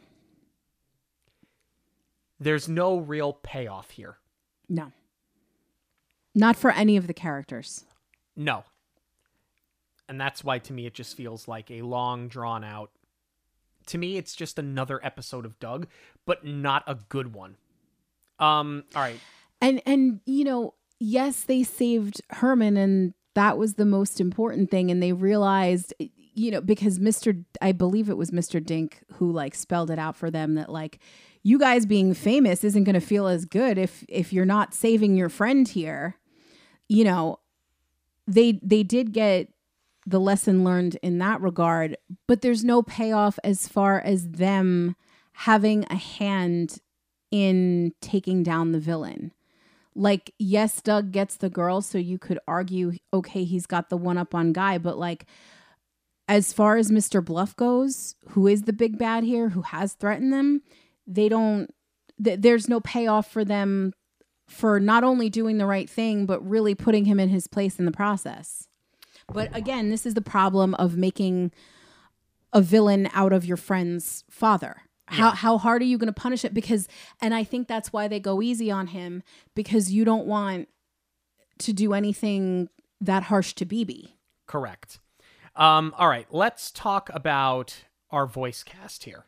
There's no real payoff here. No. Not for any of the characters. No. And that's why, to me, it just feels like a long, drawn-out... To me, it's just another episode of Doug, but not a good one. Um, all right. And, and you know, yes, they saved Herman, and that was the most important thing, and they realized, you know, because Mister I believe it was Mister Dink who like spelled it out for them that like, you guys being famous isn't going to feel as good if if you're not saving your friend here. You know, they they did get the lesson learned in that regard, but there's no payoff as far as them having a hand in taking down the villain. Like, yes, Doug gets the girl, so you could argue, okay, he's got the one up on Guy, but like, as far as Mister Bluff goes, who is the big bad here, who has threatened them, they don't, th- there's no payoff for them for not only doing the right thing, but really putting him in his place in the process. But again, this is the problem of making a villain out of your friend's father. How Yeah. how hard are you going to punish it? Because, and I think that's why they go easy on him, because you don't want to do anything that harsh to B B. Correct. Um, all right, let's talk about our voice cast here.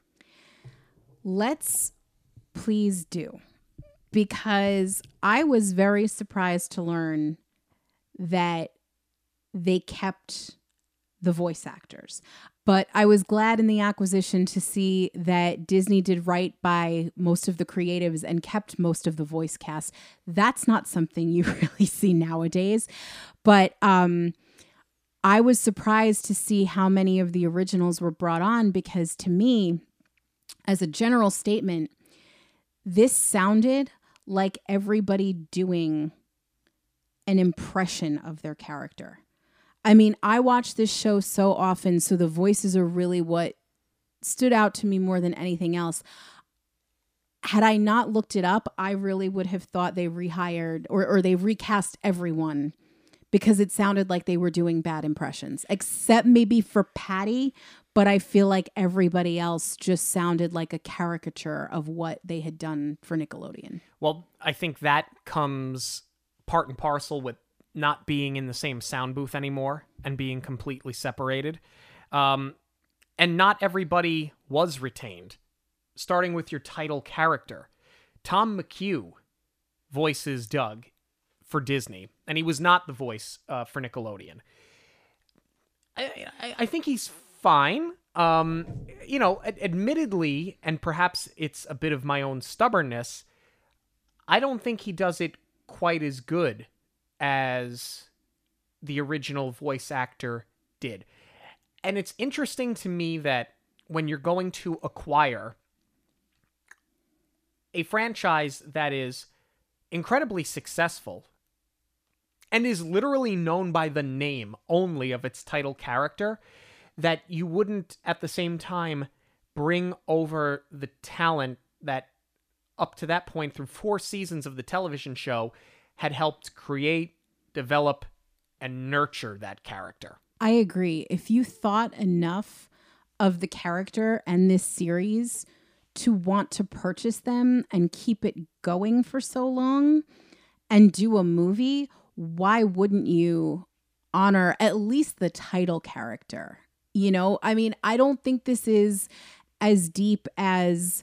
Let's please do. Because I was very surprised to learn that they kept the voice actors. But I was glad in the acquisition to see that Disney did right by most of the creatives and kept most of the voice cast. That's not something you really see nowadays. But um, I was surprised to see how many of the originals were brought on, because to me, as a general statement, this sounded like everybody doing an impression of their character. I mean, I watch this show so often, so the voices are really what stood out to me more than anything else. Had I not looked it up, I really would have thought they rehired or, or they recast everyone, because it sounded like they were doing bad impressions, except maybe for Patty. But I feel like everybody else just sounded like a caricature of what they had done for Nickelodeon. Well, I think that comes part and parcel with not being in the same sound booth anymore and being completely separated. Um, and not everybody was retained. Starting with your title character. Tom McHugh voices Doug for Disney, and he was not the voice uh, for Nickelodeon. I, I, I think he's fine. Um, you know, ad- admittedly, and perhaps it's a bit of my own stubbornness, I don't think he does it quite as good as the original voice actor did. And it's interesting to me that when you're going to acquire a franchise that is incredibly successful and is literally known by the name only of its title character, that you wouldn't at the same time bring over the talent that up to that point through four seasons of the television show had helped create, develop, and nurture that character. I agree. If you thought enough of the character and this series to want to purchase them and keep it going for so long and do a movie, why wouldn't you honor at least the title character? You know, I mean, I don't think this is as deep as,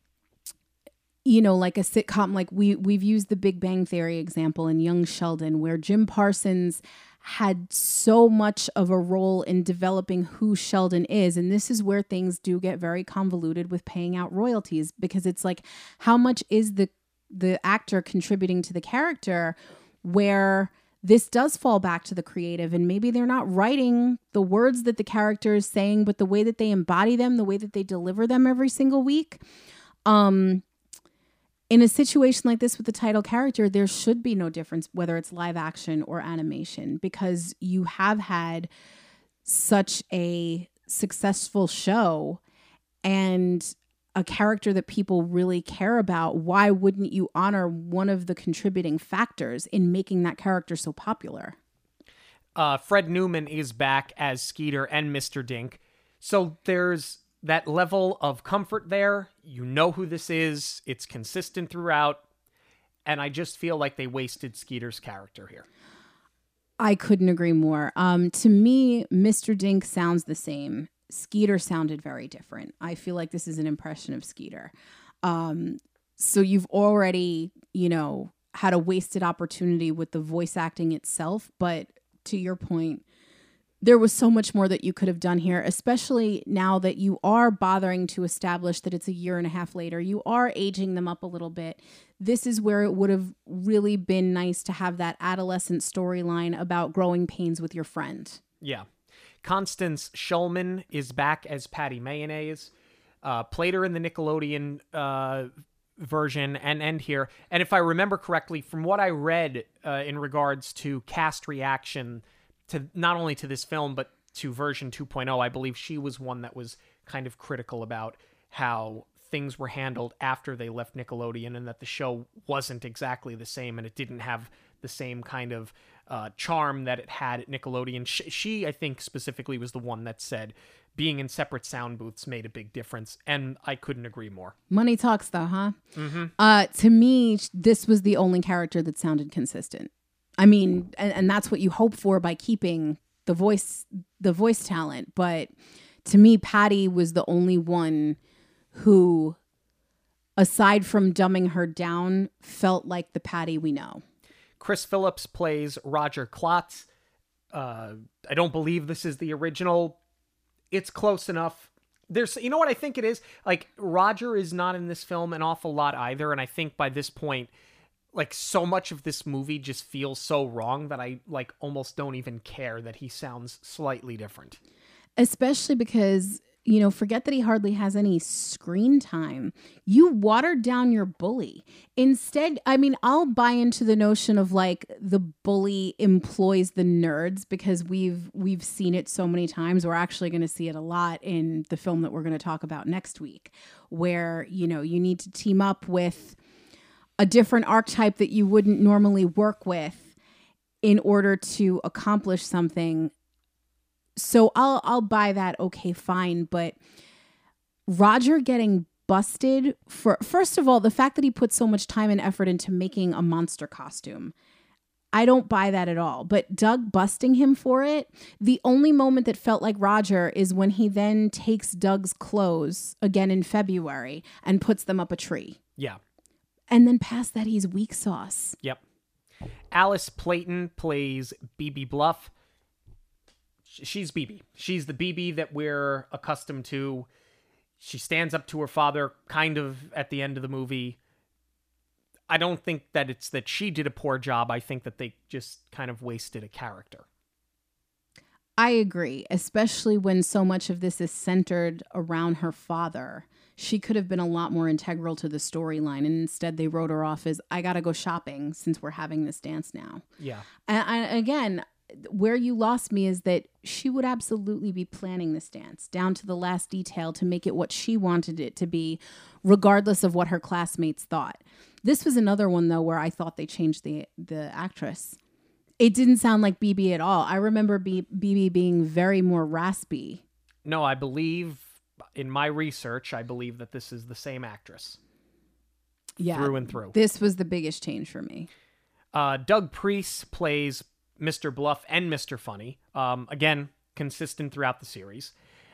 you know, like a sitcom. Like we, we've used the Big Bang Theory example in Young Sheldon, where Jim Parsons had so much of a role in developing who Sheldon is. And this is where things do get very convoluted with paying out royalties, because it's like, how much is the the actor contributing to the character, where this does fall back to the creative, and maybe they're not writing the words that the character is saying, but the way that they embody them, the way that they deliver them every single week. Um, in a situation like this with the title character, there should be no difference whether it's live action or animation, because you have had such a successful show and a character that people really care about. Why wouldn't you honor one of the contributing factors in making that character so popular? Uh, Fred Newman is back as Skeeter and Mister Dink. So there's that level of comfort there. You know who this is. It's consistent throughout. And I just feel like they wasted Skeeter's character here. I couldn't agree more. Um, to me, Mister Dink sounds the same. Skeeter sounded very different. I feel like this is an impression of Skeeter. Um, so you've already, you know, had a wasted opportunity with the voice acting itself. But to your point, there was so much more that you could have done here, especially now that you are bothering to establish that it's a year and a half later. You are aging them up a little bit. This is where it would have really been nice to have that adolescent storyline about growing pains with your friend. Yeah. Constance Shulman is back as Patty Mayonnaise. Uh, played her in the Nickelodeon uh, version and end here. And if I remember correctly, from what I read uh, in regards to cast reaction to not only to this film, but to version two point oh, I believe she was one that was kind of critical about how things were handled after they left Nickelodeon and that the show wasn't exactly the same and it didn't have the same kind of uh, charm that it had at Nickelodeon. She, she, I think, specifically was the one that said being in separate sound booths made a big difference, and I couldn't agree more. Money talks, though, huh? Mm-hmm. Uh, to me, this was the only character that sounded consistent. I mean, and, and that's what you hope for by keeping the voice, the voice talent. But to me, Patty was the only one who, aside from dumbing her down, felt like the Patty we know. Chris Phillips plays Roger Klotz. Uh, I don't believe this is the original. It's close enough. There's, you know what I think it is? Like, Roger is not in this film an awful lot either, and I think by this point, like, so much of this movie just feels so wrong that I, like, almost don't even care that he sounds slightly different. Especially because, you know, forget that he hardly has any screen time. You watered down your bully. Instead, I mean, I'll buy into the notion of, like, the bully employs the nerds because we've we've seen it so many times. We're actually going to see it a lot in the film that we're going to talk about next week, where, you know, you need to team up with a different archetype that you wouldn't normally work with in order to accomplish something. So I'll I'll buy that. Okay, fine. But Roger getting busted for, first of all, the fact that he put so much time and effort into making a monster costume, I don't buy that at all. But Doug busting him for it, the only moment that felt like Roger is when he then takes Doug's clothes again in February and puts them up a tree. Yeah. And then past that, he's weak sauce. Yep. Alice Playton plays B B Bluff. She's B B. She's the B B that we're accustomed to. She stands up to her father kind of at the end of the movie. I don't think that it's that she did a poor job. I think that they just kind of wasted a character. I agree, especially when so much of this is centered around her father. She could have been a lot more integral to the storyline, and instead they wrote her off as, I gotta go shopping since we're having this dance now. Yeah. And I, again, where you lost me is that she would absolutely be planning this dance down to the last detail to make it what she wanted it to be, regardless of what her classmates thought. This was another one, though, where I thought they changed the the actress. It didn't sound like B B at all. I remember B B being very more raspy. No, I believe, in my research, I believe that this is the same actress. Yeah, through and through. This was the biggest change for me. Uh, Doug Preece plays Mister Bluff and Mister Funny. Um, again, consistent throughout the series.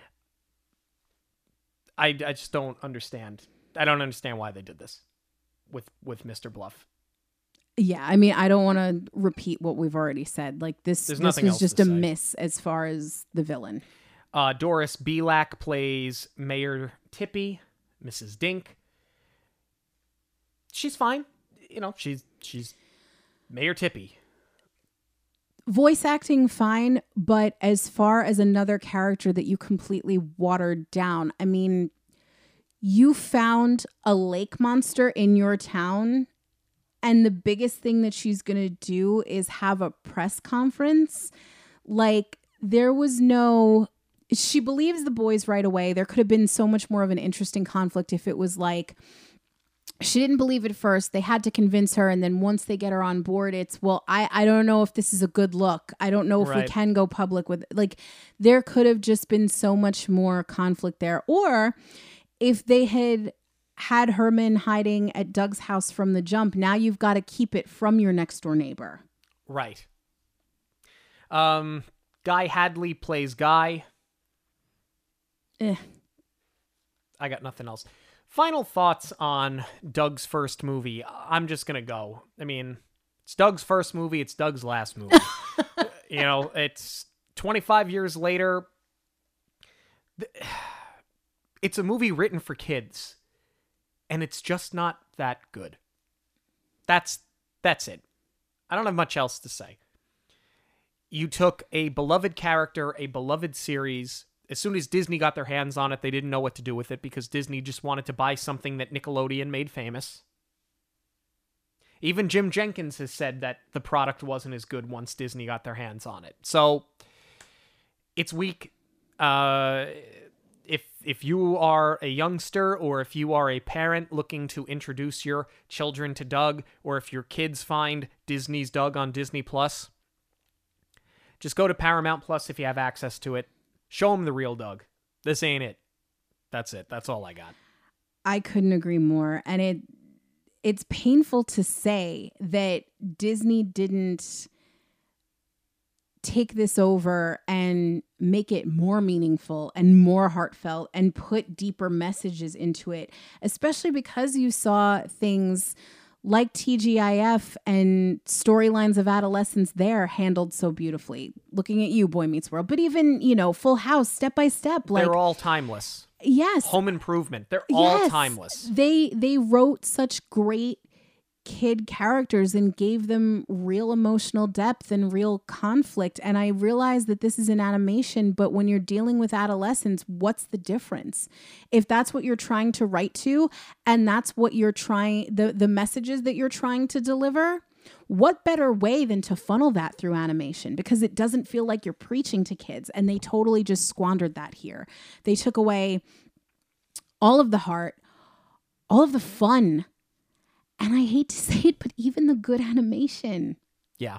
I, I just don't understand. I don't understand why they did this with, with Mister Bluff. Yeah, I mean, I don't want to repeat what we've already said. Like, this, There's this nothing was else just to a say. miss as far as the villain. Uh, Doris Belak plays Mayor Tippy, Missus Dink. She's fine. You know, she's she's Mayor Tippy. Voice acting, fine, but as far as another character that you completely watered down, I mean, you found a lake monster in your town, and the biggest thing that she's going to do is have a press conference. Like, there was no... She believes the boys right away. There could have been so much more of an interesting conflict if it was like... She didn't believe it first. They had to convince her. And then once they get her on board, it's, well, I, I don't know if this is a good look. I don't know if Right. we can go public with it. Like, there could have just been so much more conflict there. Or if they had had Herman hiding at Doug's house from the jump, now you've got to keep it from your next door neighbor. Right. Um, Guy Hadley plays Guy. Eh. I got nothing else. Final thoughts on Doug's first movie. I'm just going to go. I mean, it's Doug's first movie. It's Doug's last movie. You know, it's twenty-five years later, th- it's a movie written for kids, and it's just not that good. That's that's it. I don't have much else to say. You took a beloved character, a beloved series. As soon as Disney got their hands on it, they didn't know what to do with it because Disney just wanted to buy something that Nickelodeon made famous. Even Jim Jenkins has said that the product wasn't as good once Disney got their hands on it. So it's weak. Uh, if if you are a youngster or if you are a parent looking to introduce your children to Doug, or if your kids find Disney's Doug on Disney Plus, just go to Paramount Plus if you have access to it. Show them the real Doug. This ain't it. That's it. That's all I got. I couldn't agree more. And it it's painful to say that Disney didn't take this over and make it more meaningful and more heartfelt and put deeper messages into it, especially because you saw things like T G I F and storylines of adolescence there handled so beautifully. Looking at you, Boy Meets World, but even, you know, Full House, Step by Step. Like, they're all timeless. Yes. Home Improvement. They're all yes. timeless. They they wrote such great kid characters and gave them real emotional depth and real conflict. And I realize that this is an animation, but when you're dealing with adolescence, what's the difference? If that's what you're trying to write to, and that's what you're trying, the, the messages that you're trying to deliver, what better way than to funnel that through animation? Because it doesn't feel like you're preaching to kids, and they totally just squandered that here. They took away all of the heart, all of the fun, and I hate to say it, but even the good animation. Yeah,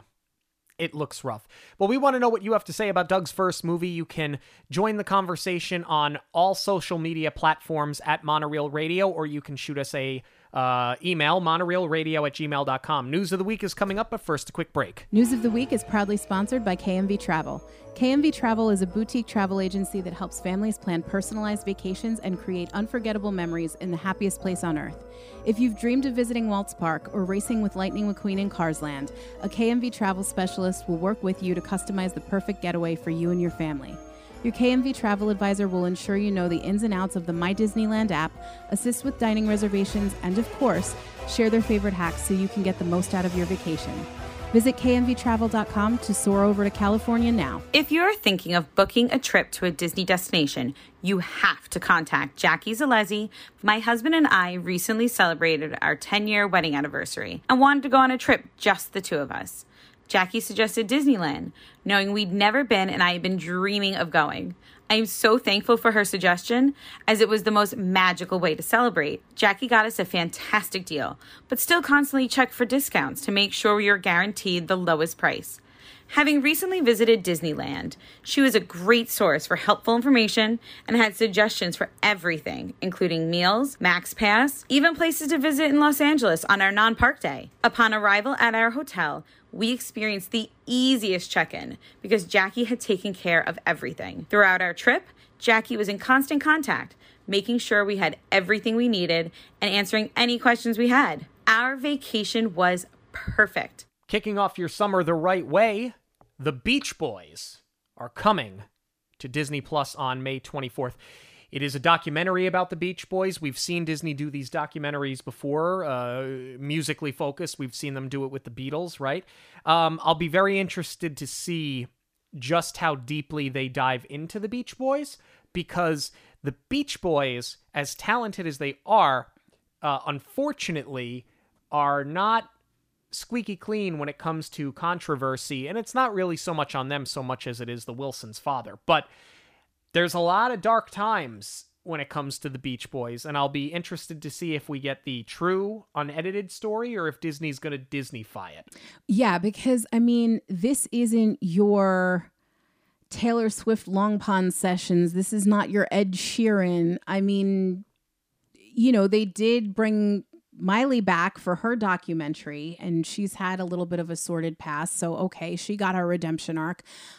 it looks rough. Well, we want to know what you have to say about Doug's first movie. You can join the conversation on all social media platforms at Monorail Radio, or you can shoot us a uh, email, monorailradio at gmail dot com. News of the week is coming up, but first, a quick break. News of the week is proudly sponsored by K M V Travel. K M V Travel is a boutique travel agency that helps families plan personalized vacations and create unforgettable memories in the happiest place on earth. If you've dreamed of visiting Waltz Park or racing with Lightning McQueen in Cars Land, a K M V Travel specialist will work with you to customize the perfect getaway for you and your family. Your K M V travel advisor will ensure you know the ins and outs of the My Disneyland app, assist with dining reservations, and of course, share their favorite hacks so you can get the most out of your vacation. Visit K M V travel dot com to soar over to California now. If you're thinking of booking a trip to a Disney destination, you have to contact Jackie Zalezzi. My husband and I recently celebrated our ten-year wedding anniversary and wanted to go on a trip, just the two of us. Jackie suggested Disneyland, knowing we'd never been and I had been dreaming of going. I am so thankful for her suggestion, as it was the most magical way to celebrate. Jackie got us a fantastic deal, but still constantly checked for discounts to make sure we are guaranteed the lowest price. Having recently visited Disneyland, she was a great source for helpful information and had suggestions for everything, including meals, Max Pass, even places to visit in Los Angeles on our non-park day. Upon arrival at our hotel, we experienced the easiest check-in because Jackie had taken care of everything. Throughout our trip, Jackie was in constant contact, making sure we had everything we needed and answering any questions we had. Our vacation was perfect. Kicking off your summer the right way, The Beach Boys are coming to Disney Plus on May twenty-fourth. It is a documentary about the Beach Boys. We've seen Disney do these documentaries before, uh, musically focused. We've seen them do it with the Beatles, right? Um, I'll be very interested to see just how deeply they dive into the Beach Boys, because the Beach Boys, as talented as they are, uh, unfortunately, are not squeaky clean when it comes to controversy, and it's not really so much on them so much as it is the Wilsons' father. But there's a lot of dark times when it comes to the Beach Boys, and I'll be interested to see if we get the true, unedited story or if Disney's going to Disney-fy it. Yeah, because, I mean, this isn't your Taylor Swift Long Pond sessions. This is not your Ed Sheeran. I mean, you know, they did bring Miley back for her documentary, and she's had a little bit of a sordid past, so okay, she got her redemption arc.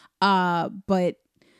Uh, but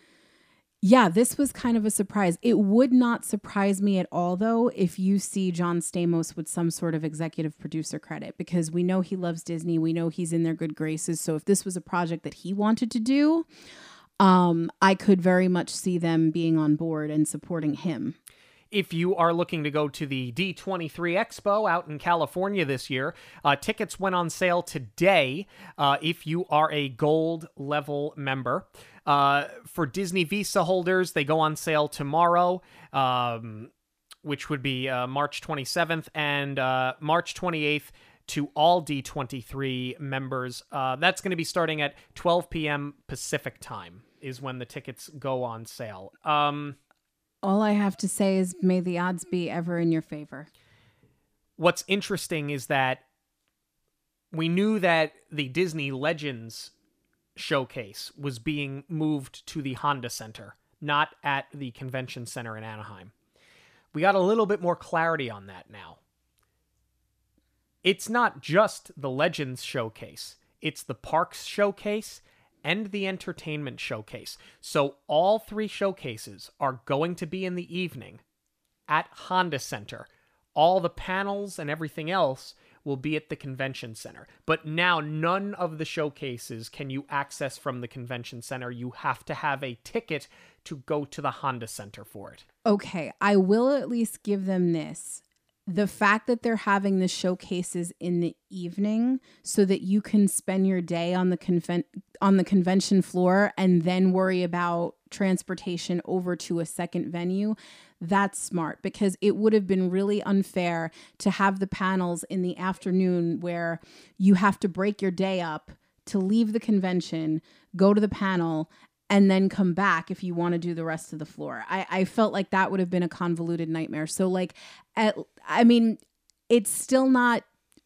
yeah, this was kind of a surprise. It would not surprise me at all, though, if you see John Stamos with some sort of executive producer credit, because we know he loves Disney. We know he's in their good graces. So if this was a project that he wanted to do, um, I could very much see them being on board and supporting him. If you are looking to go to the D twenty-three Expo out in California this year, uh, tickets went on sale today uh, if you are a gold level member. Uh, for Disney Visa holders, they go on sale tomorrow, um, which would be uh, March twenty-seventh, and uh, March twenty-eighth to all D twenty-three members. Uh, that's going to be starting at twelve p.m. Pacific time is when the tickets go on sale. Um... All I have to say is may the odds be ever in your favor. What's interesting is that we knew that the Disney Legends showcase was being moved to the Honda Center, not at the convention center in Anaheim. We got a little bit more clarity on that now. It's not just the Legends showcase. It's the Parks showcase and the Entertainment showcase. So all three showcases are going to be in the evening at Honda Center. All the panels and everything else will be at the convention center. But now none of the showcases can you access from the convention center. You have to have a ticket to go to the Honda Center for it. Okay, I will at least give them this. The fact that they're having the showcases in the evening so that you can spend your day on the conven- on the convention floor and then worry about transportation over to a second venue, that's smart, because it would have been really unfair to have the panels in the afternoon where you have to break your day up to leave the convention, go to the panel, and then come back if you want to do the rest of the floor. I, I felt like that would have been a convoluted nightmare. So like, at, I mean, it's still not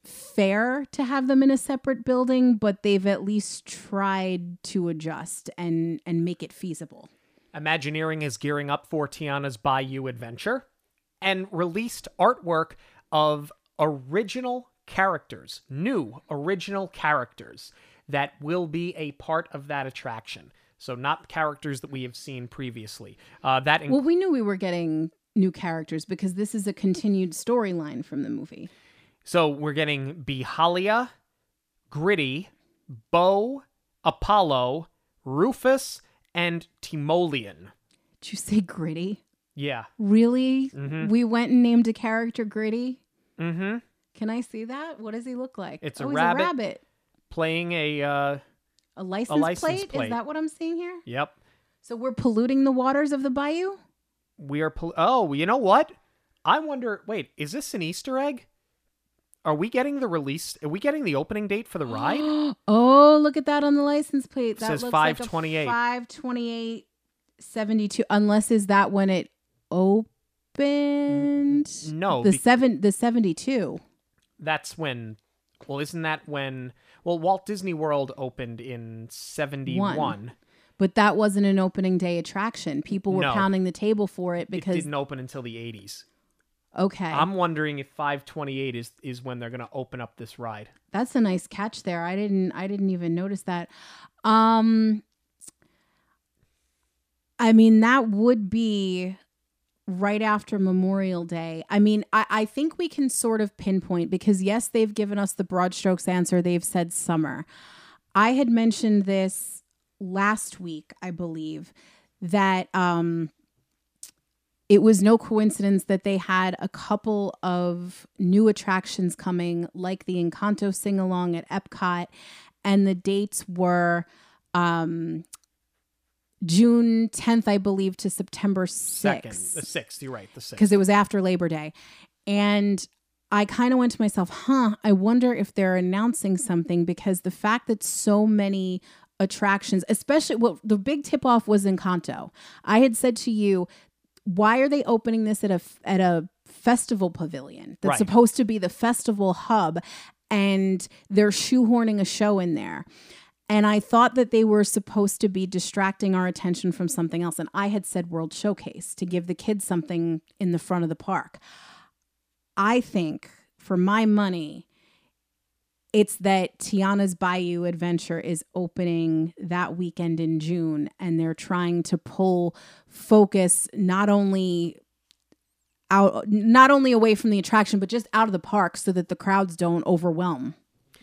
fair to have them in a separate building, but they've at least tried to adjust and, and make it feasible. Imagineering is gearing up for Tiana's Bayou Adventure and released artwork of original characters, new original characters that will be a part of that attraction. So not characters that we have seen previously. Uh, that inc- well, we knew we were getting new characters because this is a continued storyline from the movie. So we're getting Behalia, Gritty, Bo, Apollo, Rufus, and Timoleon. Did you say Gritty? Yeah. Really? Mm-hmm. We went and named a character Gritty? Mm-hmm. Can I see that? What does he look like? It's oh, a he's rabbit, a rabbit. Playing a... Uh, A license, a license plate? plate? Is that what I'm seeing here? Yep. So we're polluting the waters of the bayou? We are... Pol- oh, you know what? I wonder... Wait, is this an Easter egg? Are we getting the release? Are we getting the opening date for the ride? Oh, look at that on the license plate. That says looks five like a twenty-eight. five twenty-eight seventy-two. Unless is that when it opened? No. The be- seven the seventy-two. That's when... Well, isn't that when... Well, Walt Disney World opened in seventy-one. One. But that wasn't an opening day attraction. People were No. pounding the table for it because... It didn't open until the eighties. Okay. I'm wondering if five twenty-eight is, is when they're going to open up this ride. That's a nice catch there. I didn't I didn't even notice that. Um I mean, that would be right after Memorial Day. I mean, I, I think we can sort of pinpoint because yes, they've given us the broad strokes answer. They've said summer. I had mentioned this last week, I believe, that um it was no coincidence that they had a couple of new attractions coming, like the Encanto sing-along at Epcot, and the dates were um, June tenth, I believe, to September sixth. Second, the sixth, you're right, the sixth. Because it was after Labor Day. And I kind of went to myself, huh, I wonder if they're announcing something, because the fact that so many attractions, especially, well, the big tip-off was Encanto. I had said to you, why are they opening this at a at a festival pavilion that's Right. supposed to be the festival hub, and they're shoehorning a show in there? And I thought that they were supposed to be distracting our attention from something else. And I had said World Showcase to give the kids something in the front of the park. I think, for my money, it's that Tiana's Bayou Adventure is opening that weekend in June, and they're trying to pull focus not only out, not only away from the attraction, but just out of the park so that the crowds don't overwhelm.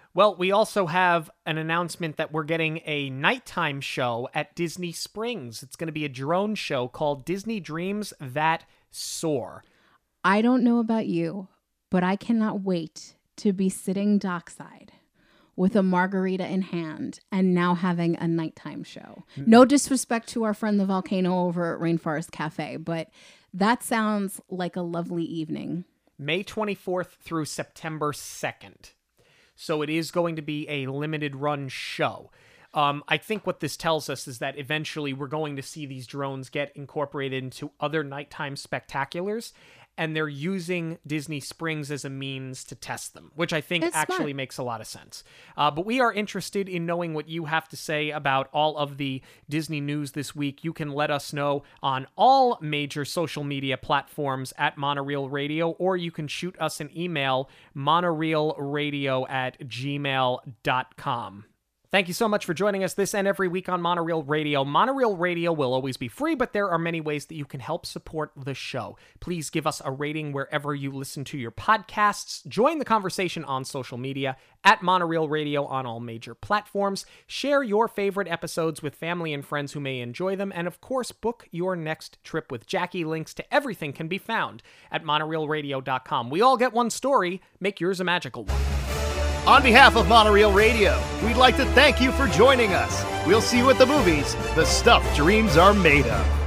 Well, we also have an announcement that we're getting a nighttime show at Disney Springs. It's going to be a drone show called Disney Dreams That Soar. I don't know about you, but I cannot wait to be sitting dockside with a margarita in hand and now having a nighttime show. No disrespect to our friend the volcano over at Rainforest Cafe, but that sounds like a lovely evening. May twenty-fourth through September second. So it is going to be a limited run show. Um, I think what this tells us is that eventually we're going to see these drones get incorporated into other nighttime spectaculars, and they're using Disney Springs as a means to test them, which I think It's actually smart. makes a lot of sense. Uh, but we are interested in knowing what you have to say about all of the Disney news this week. You can let us know on all major social media platforms at Monorail Radio, or you can shoot us an email, monorailradio at gmail dot com. Thank you so much for joining us this and every week on Monorail Radio. Monorail Radio will always be free, but there are many ways that you can help support the show. Please give us a rating wherever you listen to your podcasts. Join the conversation on social media at Monorail Radio on all major platforms. Share your favorite episodes with family and friends who may enjoy them. And of course, book your next trip with Jackie. Links to everything can be found at monorail radio dot com. We all get one story. Make yours a magical one. On behalf of Monorail Radio, we'd like to thank you for joining us. We'll see you at the movies, the stuff dreams are made of.